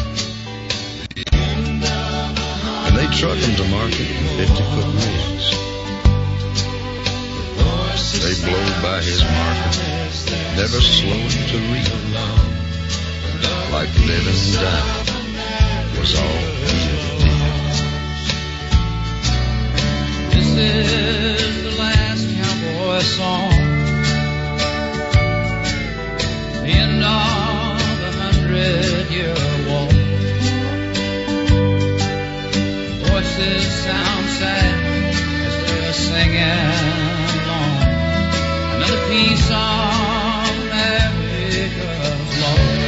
They truck them to market in 50-foot rigs. They blow by his marker, never slowing to read. Like living and dying was all he This is the last cowboy song, the end of 100-year war. piece of America's lost.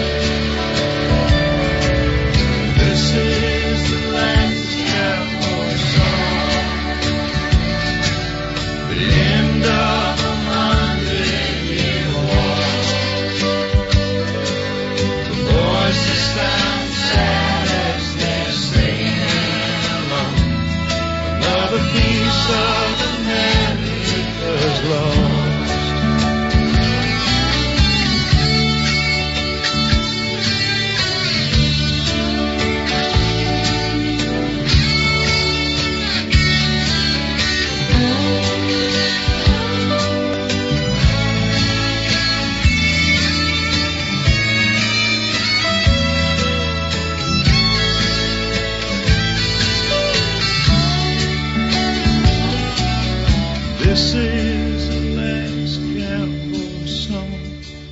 This is the last cowboy song, the end of a 100-year war. The voices sound sad as they're singing along. Another piece of America's lost. This is the last cowboy song,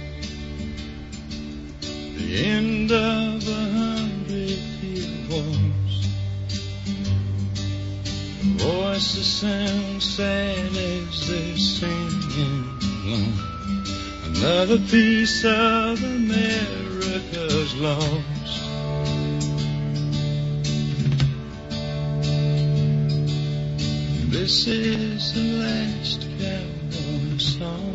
the end of a 100-year wars. The voices sound sad as they're singing along. Another piece of America's lost. This is the last cowboy song.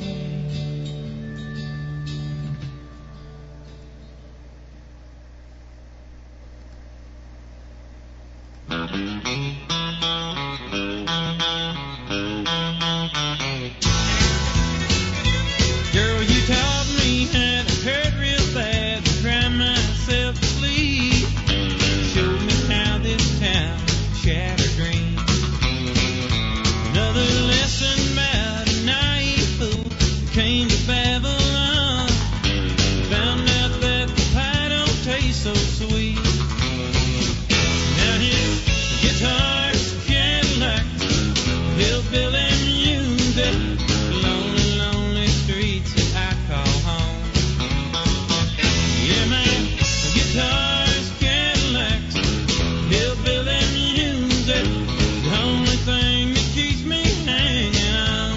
Girl, you taught me how to hurt real bad and cry myself to sleep. Showed me how this town shattered dreams. Another lesson about a naive fool who came to Babylon. Found out that the pie don't taste so sweet. Now his guitars, Cadillacs, hillbilly music, lonely, lonely streets that I call home. Yeah, man, guitars, Cadillacs, hillbilly music, the only thing that keeps me hanging on.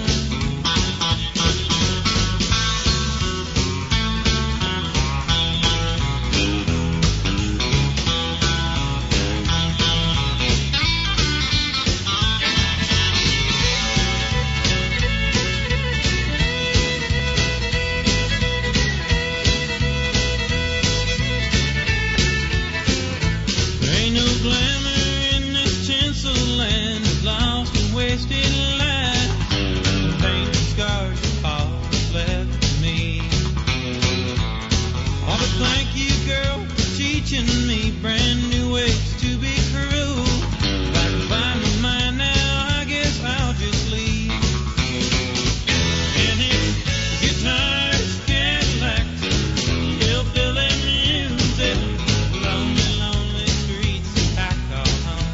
There ain't no glamour in this tinsel land of lost and wasted life. The pain and scars of all that's left of me. Oh, but thank you, girl, for teaching me brand new ways to be cruel. If I can find my mind now, I guess I'll just leave. And it's guitars, Cadillacs, hillbilly music, lonely, lonely streets that I call home.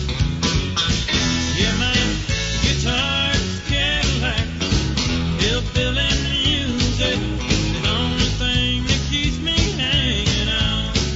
Yeah, man, guitars, Cadillacs, hillbilly music, the only thing that keeps me hanging on.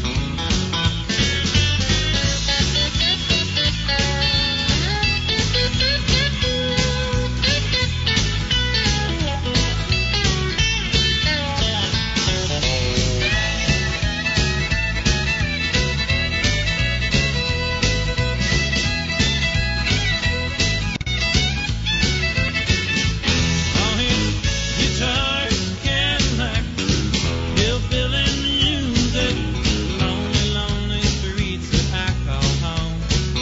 All his guitars, Cadillacs, hillbilly music, lonely, lonely streets that I call home.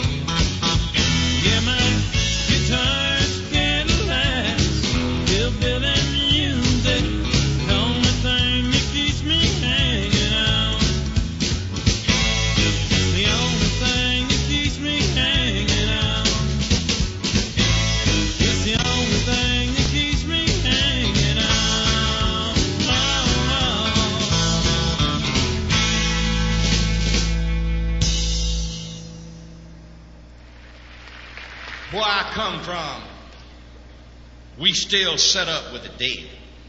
Yeah, my guitars, Cadillacs, hillbilly music, the only thing that keeps me hanging on. The only thing that keeps me hanging on. It's the only thing that keeps me hanging on. Where I come from, we still set up with the dead.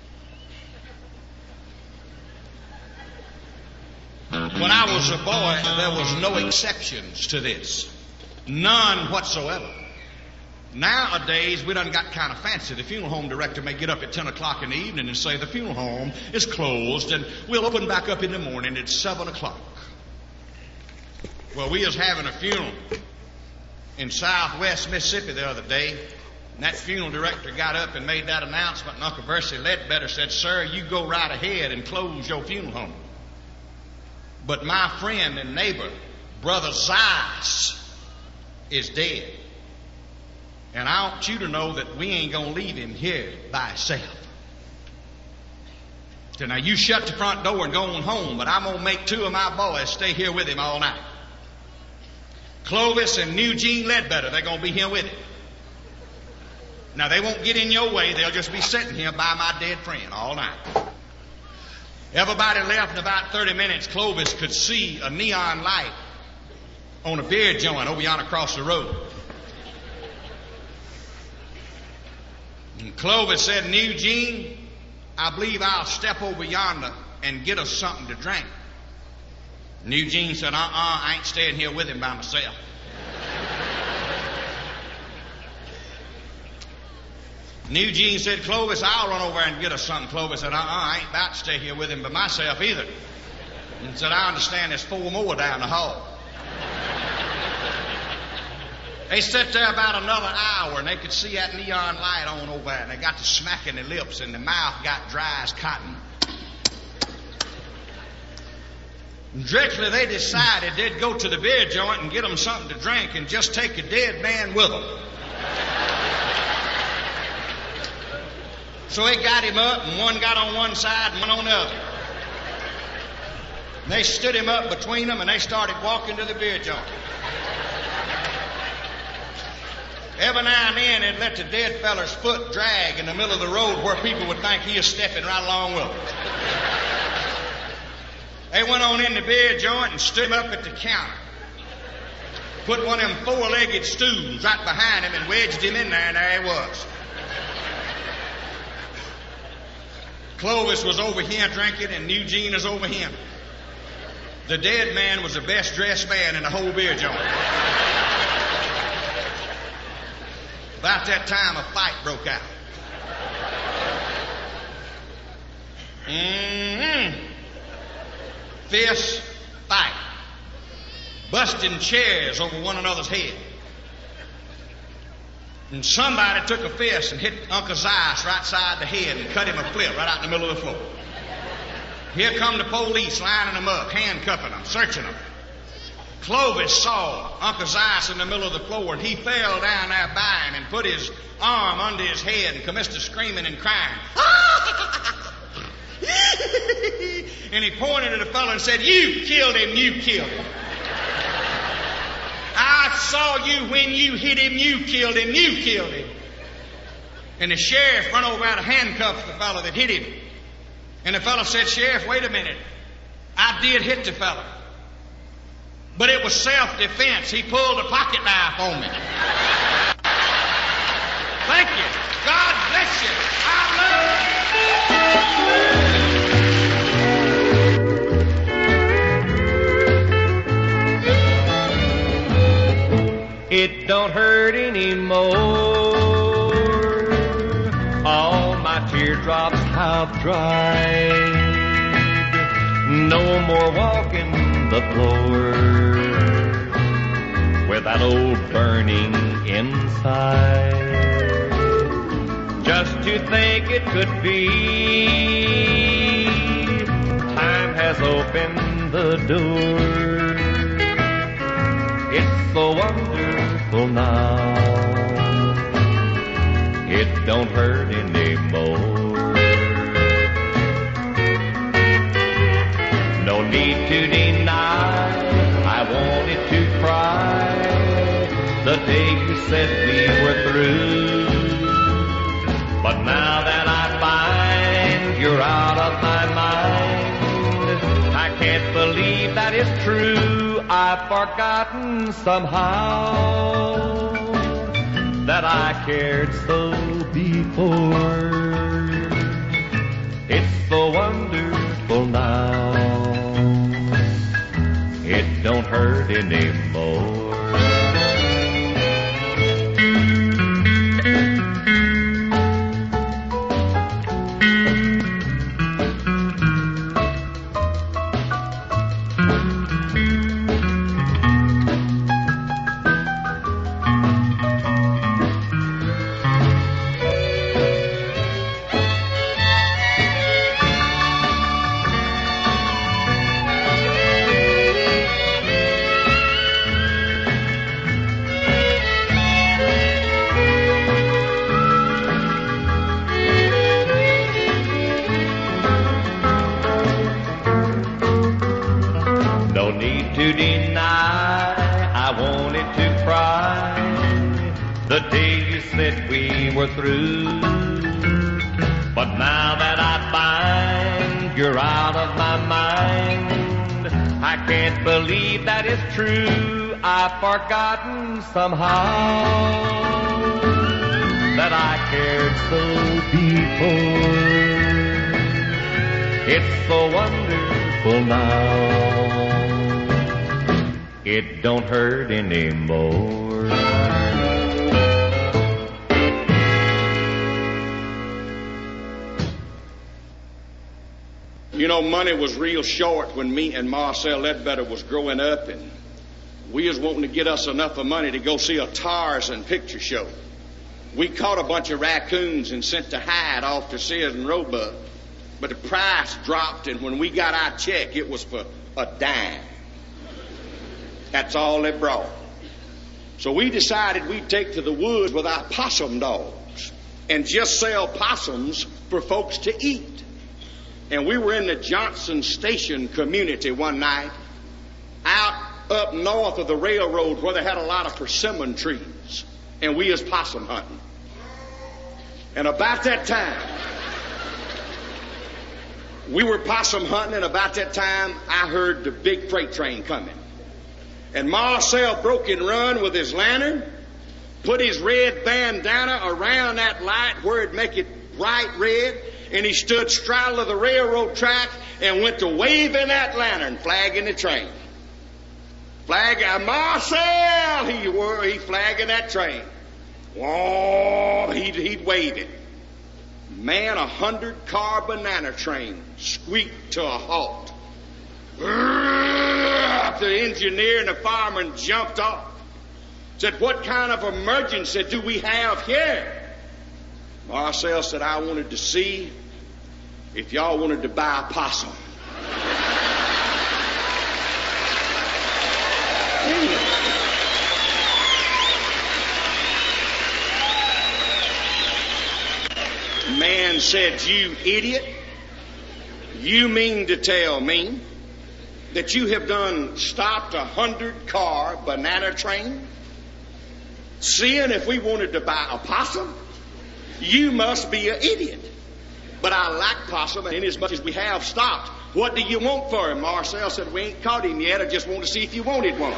When I was a boy, there was no exceptions to this. None whatsoever. Nowadays, we done got kind of fancy. The funeral home director may get up at 10 o'clock in the evening and say the funeral home is closed and we'll open back up in the morning at 7 o'clock. Well, we was having a funeral in southwest Mississippi the other day, and that funeral director got up and made that announcement, and Uncle Percy Ledbetter said, "Sir, you go right ahead and close your funeral home. But my friend and neighbor, Brother Zeiss, is dead. And I want you to know that we ain't going to leave him here by himself. So now you shut the front door and go on home, but I'm going to make 2 of my boys stay here with him all night. Clovis and Eugene Ledbetter, they're going to be here with him. Now, they won't get in your way. They'll just be sitting here by my dead friend all night." Everybody left in about 30 minutes. Clovis could see a neon light on a beer joint over yonder across the road. And Clovis said, "Eugene, I believe I'll step over yonder and get us something to drink." And Eugene said, I ain't staying here with him by myself. And Eugene said, "Clovis, I'll run over and get us something." Clovis said, I ain't about to stay here with him by myself either. And said, "I understand there's 4 more down the hall." They sat there about another hour, and they could see that neon light on over there, and they got to smacking their lips, and the mouth got dry as cotton. And directly they decided they'd go to the beer joint and get them something to drink and just take a dead man with them. So they got him up, and one got on one side and one on the other. And they stood him up between them, and they started walking to the beer joint. Every now and then, they'd let the dead feller's foot drag in the middle of the road where people would think he was stepping right along with them. They went on in the beer joint and stood him up at the counter. Put one of them 4-legged stools right behind him and wedged him in there, and there he was. Clovis was over here drinking, and Eugene was over him. The dead man was the best dressed man in the whole beer joint. About that time, a fight broke out. Fist fight. Busting chairs over one another's head. And somebody took a fist and hit Uncle Zeiss right side the head and cut him a flip right out in the middle of the floor. Here come the police lining them up, handcuffing them, searching them. Clovis saw Uncle Zeiss in the middle of the floor, and he fell down there by him and put his arm under his head and commenced to screaming and crying. And he pointed at the fellow and said, "You killed him, you killed him. I saw you when you hit him, you killed him, you killed him." And the sheriff run over and handcuffed the fellow that hit him. And the fellow said, "Sheriff, wait a minute. I did hit the fellow. But it was self-defense. He pulled a pocket knife on me." Thank you. God bless you. I love you. It don't hurt anymore. All my teardrops have dried. No more walking the floor with that old burning inside. Just to think it could be, time has opened the door. It's so wonderful now, it don't hurt anymore. No need to deny, I wanted to cry the day you said we were through. But now that I find you're out of my mind, I can't believe that it's true. I've forgotten somehow that I cared so before. It's so wonderful now, it don't hurt anymore. through. But now that I find you're out of my mind, I can't believe that it's true. I've forgotten somehow that I cared so before. It's so wonderful now, it don't hurt anymore. You know, money was real short when me and Marcel Ledbetter was growing up, and we was wanting to get us enough of money to go see a Tarzan picture show. We caught a bunch of raccoons and sent to hide off to Sears and Roebuck, but the price dropped, and when we got our check, it was for a dime. That's all they brought. So we decided we'd take to the woods with our possum dogs and just sell possums for folks to eat. And we were in the Johnson Station community one night, out up north of the railroad where they had a lot of persimmon trees, and we was possum hunting. And about that time, we were possum hunting, and about that time, I heard the big freight train coming. And Marcel broke and run with his lantern, put his red bandana around that light where it'd make it bright red, and he stood straddle of the railroad track and went to waving that lantern, flagging the train. Marcel, he flagging that train. Whoa, he'd wave it. Man, 100-car banana train squeaked to a halt. The engineer and the fireman jumped off. Said, what kind of emergency do we have here? Marcel said, I wanted to see if y'all wanted to buy a possum. Man said, you idiot, you mean to tell me that you have done stopped 100-car banana train seeing if we wanted to buy a possum? You must be an idiot. But I like possum, and inasmuch as we have stopped, what do you want for him? Marcel said, we ain't caught him yet. I just want to see if you wanted one.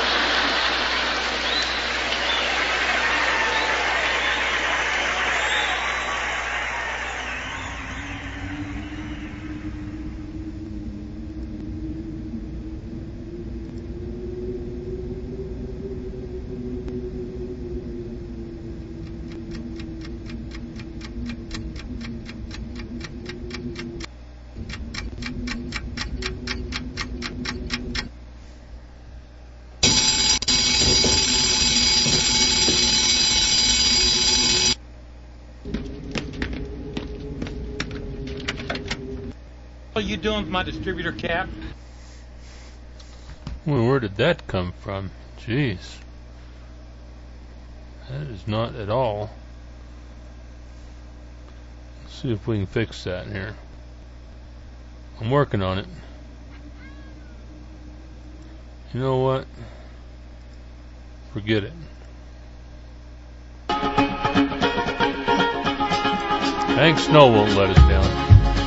What are you doing with my distributor cap? Well, where did that come from? Jeez. That is not at all. Let's see if we can fix that here. I'm working on it. You know what? Forget it. Hank Snow won't let us down.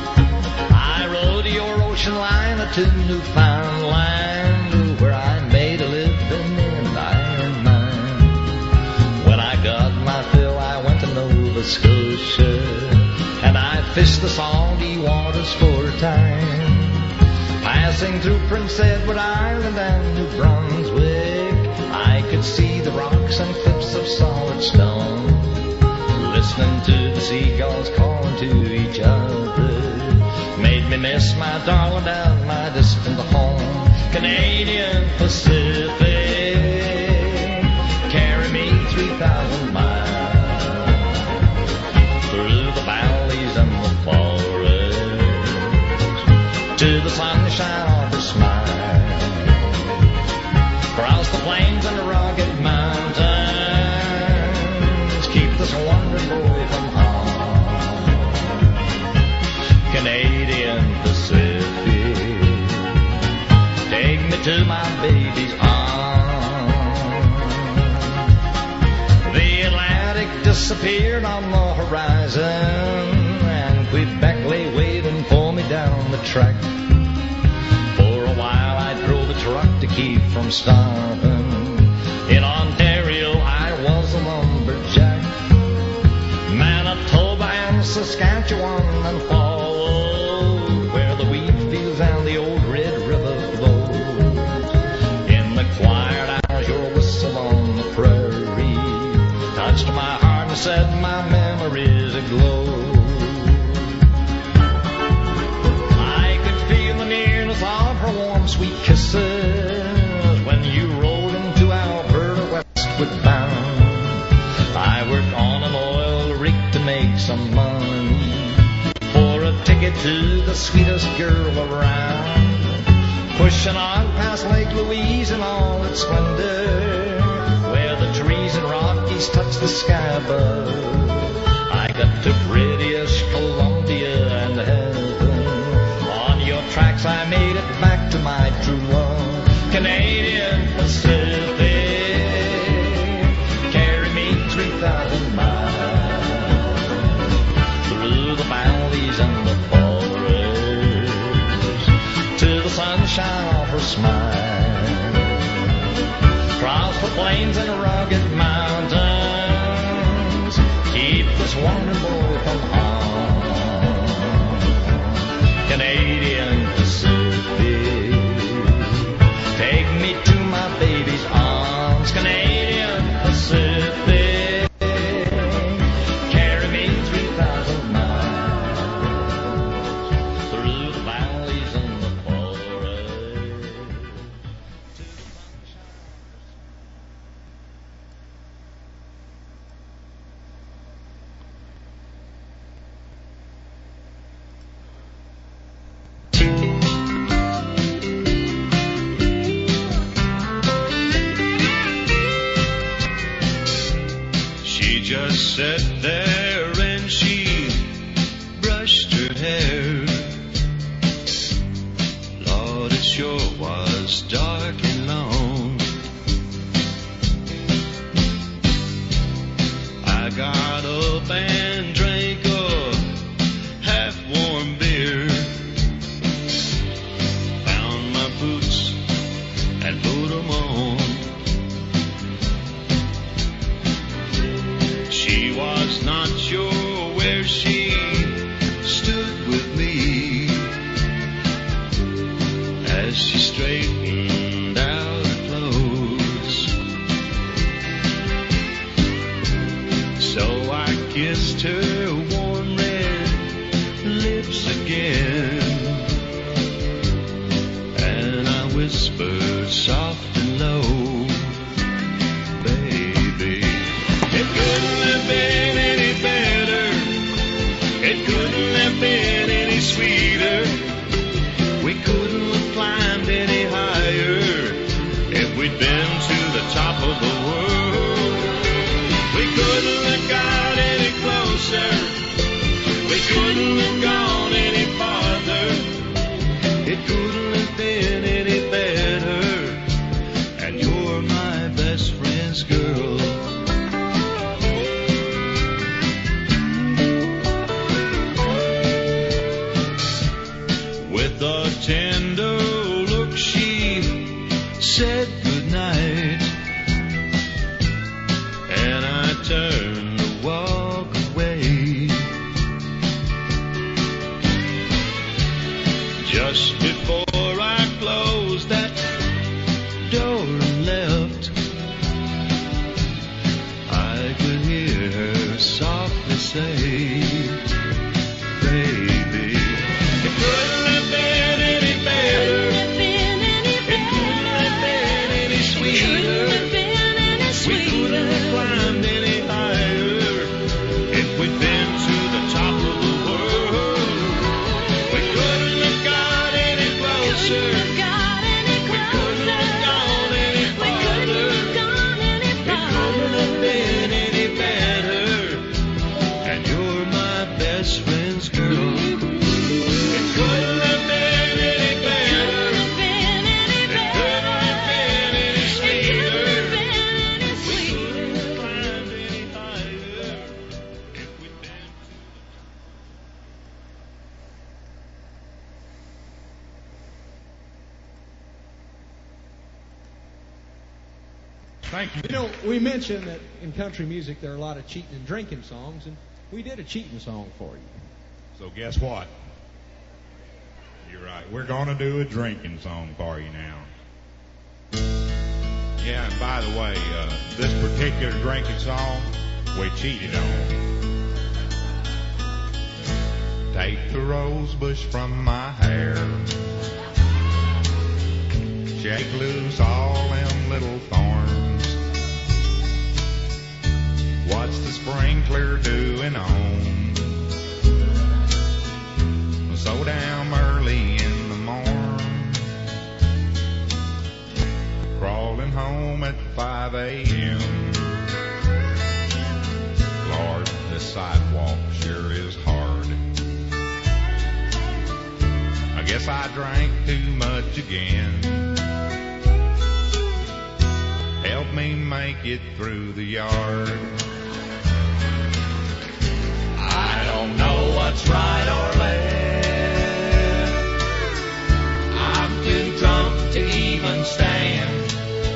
Ocean liner to Newfoundland, where I made a living in iron mine. When I got my fill, I went to Nova Scotia, and I fished the salty waters for a time. Passing through Prince Edward Island and New Brunswick, I could see the rocks and cliffs of solid stone, listening to the seagulls calling to each other. Made me miss my darling down my distant home. Canadian Pacific, carry me 3,000 miles through the valleys and the forests to the sunshine of a smile. Cross the plains and the rugged mountains, keep this wandering boy from home. Canadian Pacific, take me to my baby's arms. The Atlantic disappeared on the horizon, and Quebec lay waiting for me down the track. For a while I drove a truck to keep from starving. In Ontario I was a lumberjack. Manitoba and Saskatchewan and followed, where the wheat fields and the old Red River flowed. In the quiet hours your whistle on the prairie touched my heart and set my memories aglow. I could feel the nearness of her warm sweet kisses when you rolled into Alberta westward bound. I worked on an oil rig to make some money for a ticket to the sweetest girl around. Pushing on past Lake Louise in all its splendor, where the trees and Rockies touch the sky above. I got to British Columbia and heaven. On your tracks I made it back to my true love. Canadian Pacific, carry me 3,000 miles through the valleys and the forests, to the sunshine of her smile, across the plains and rugged mountains, keep this wandering boy from harm. Canadian Pacific, take me to my baby's arms. Canadian Pacific, carry me 3,000 miles through the valleys and the forests. She just sat there and she brushed her hair. Lord, it sure was dark and long. I got up and drank a half-warm beer, found my boots and put them on. She was not sure where she stood with me as she straightened out her clothes. So I kissed her warm red lips again, and I whispered soft and low, baby, it couldn't have been any better. It couldn't have been any sweeter. We couldn't have climbed any higher if we'd been to the top of the world. We couldn't have got any closer. We couldn't have gone any farther. It couldn't have been any better. And you're my best friend's girl. With a tender look she said goodnight, and I turned to walk away. Just before I closed that door and left, I could hear her softly say, baby, it couldn't have been any better. It couldn't have been any sweeter. We couldn't have climbed any higher if we'd been to the top of the world. We couldn't have got any closer. Thank you. You know, we mentioned that in country music there are a lot of cheating and drinking songs, and we did a cheating song for you. So guess what? You're right. We're going to do a drinking song for you now. Yeah, and by the way, this particular drinking song, we cheated on. Take the rose bush from my hair. Shake loose all them little thorns. What's the sprinkler doing on? So damn early in the morn. Crawling home at 5 a.m. Lord, this sidewalk sure is hard. I guess I drank too much again. Help me make it through the yard. I don't know what's right or left. I'm too drunk to even stand.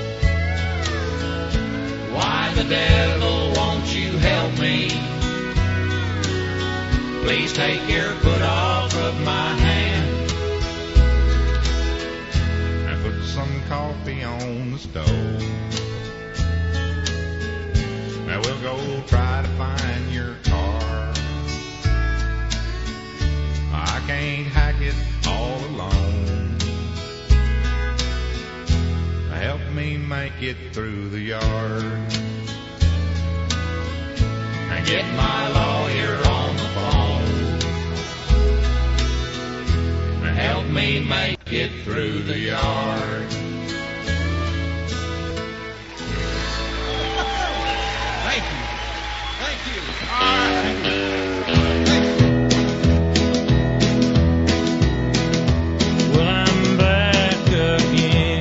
Why the devil won't you help me? Please take your foot off of my hand. And put some coffee on the stove. Now we'll go try to find your car. I can't hack it all alone. Help me make it through the yard. And get my lawyer on the phone. And help me make it through the yard. Thank you. Thank you. Well, I'm back again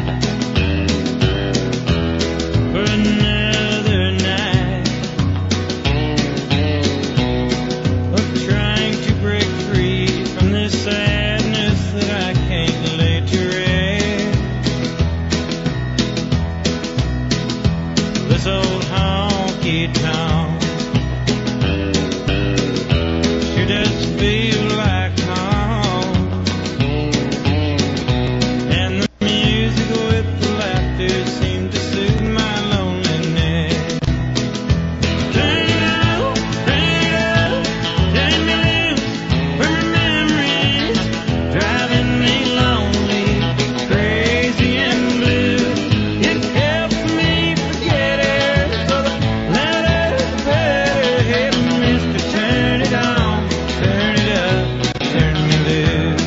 for another night of trying to break free from this sadness that I can't lay to rest. This old honky tonk sure does feel like home. And the music with the laughter seemed to soothe my loneliness. Turn it up, turn me loose from memories, driving me lonely, crazy and blue. It helps me forget it, so the louder the better. Hey, mister, turn it on, turn it up, turn me loose.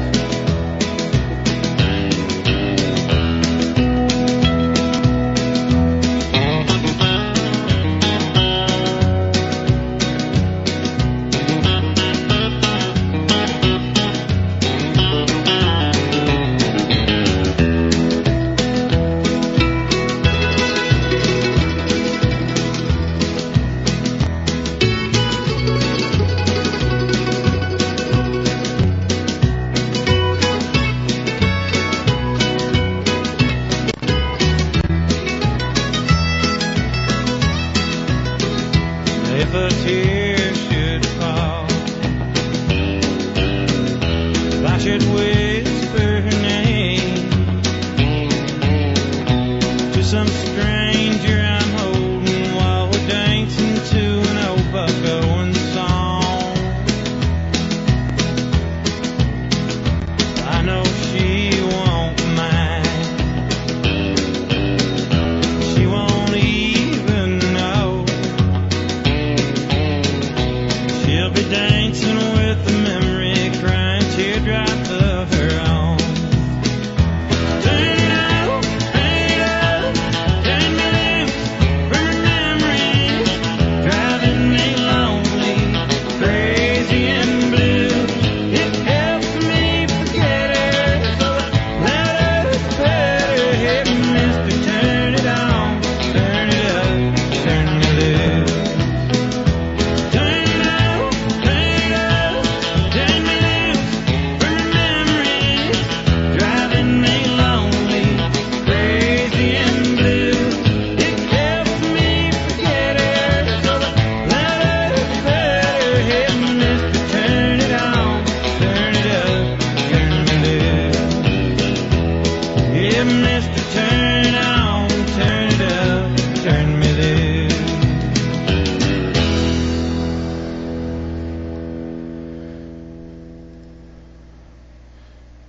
If a tear should fall, if I should whisper her name to some stranger I'm holding while we're dancing to an old Buck Owens song, I know she won't mind. She won't even know. She'll be dancing with the memory, crying teardrops of her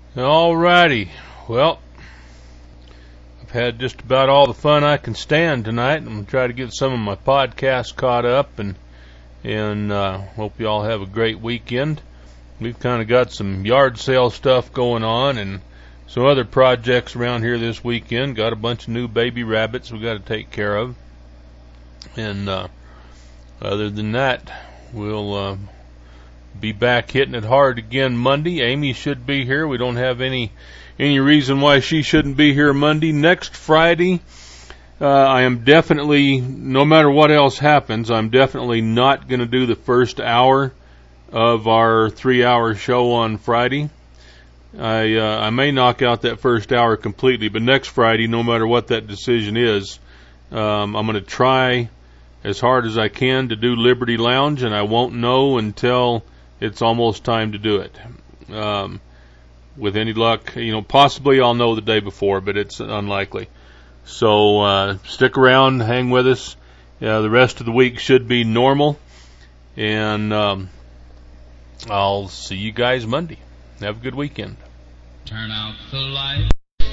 All righty. Well, I've had just about all the fun I can stand tonight. I'm going to try to get some of my podcasts caught up, and hope you all have a great weekend. We've kind of got some yard sale stuff going on and some other projects around here this weekend. Got a bunch of new baby rabbits we got to take care of. And other than that, we'll be back hitting it hard again Monday. Amy should be here. We don't have any reason why she shouldn't be here Monday. Next Friday, I am definitely, no matter what else happens, I'm definitely not going to do the first hour of our 3-hour show on Friday. I may knock out that first hour completely, but next Friday, no matter what that decision is, I'm going to try as hard as I can to do Liberty Lounge, and I won't know until it's almost time to do it. With any luck, possibly I'll know the day before, but it's unlikely. So stick around, hang with us. The rest of the week should be normal, and I'll see you guys Monday. Have a good weekend. Turn out the light.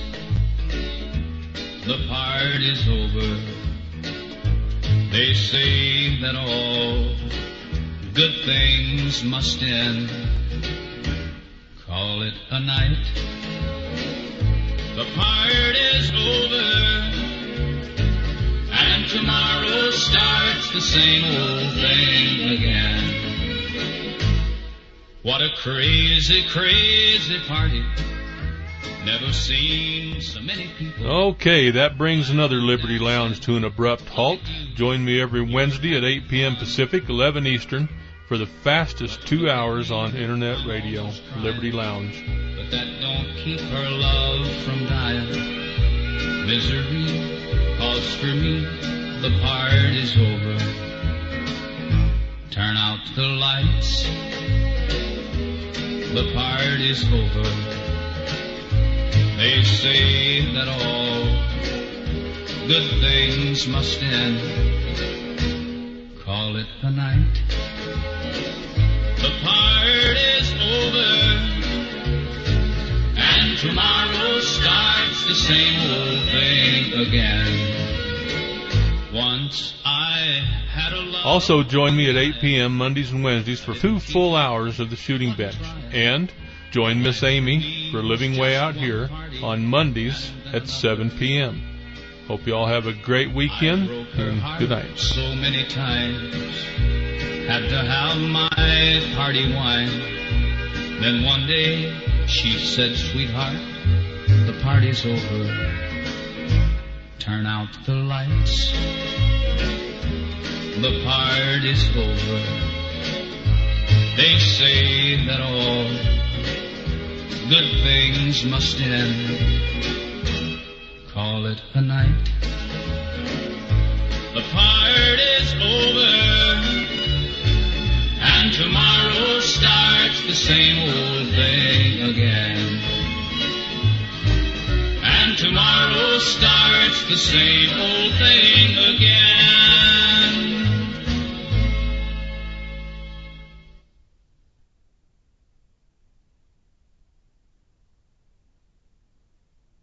The party's over. They say that all good things must end. Call it a night. The party's over, and tomorrow starts the same old thing again. What a crazy, crazy party. Never seen so many people. Okay, that brings another Liberty Lounge to an abrupt halt. Join me every Wednesday at 8 p.m. Pacific, 11 Eastern, for the fastest 2 hours on Internet radio, Liberty Lounge. But that don't keep her love from dying. Misery, 'cause for me, the party's over. Turn out the lights. The party's over. They say that all good things must end. Call it a night. The party's over, and tomorrow starts the same old thing again. Once I had a love. Also join me at 8 p.m. Mondays and Wednesdays for 2 full hours of the Shooting Bench. And join Miss Amy for Living Way Out Here on Mondays at 7 p.m. Hope you all have a great weekend, and good night. So many times, had to have my party wine. Then one day she said, sweetheart, the party's over. Turn out the lights. The party's over. They say that all good things must end. Call it a night. The party's over, and tomorrow starts the same old thing again. And tomorrow starts the same old thing again.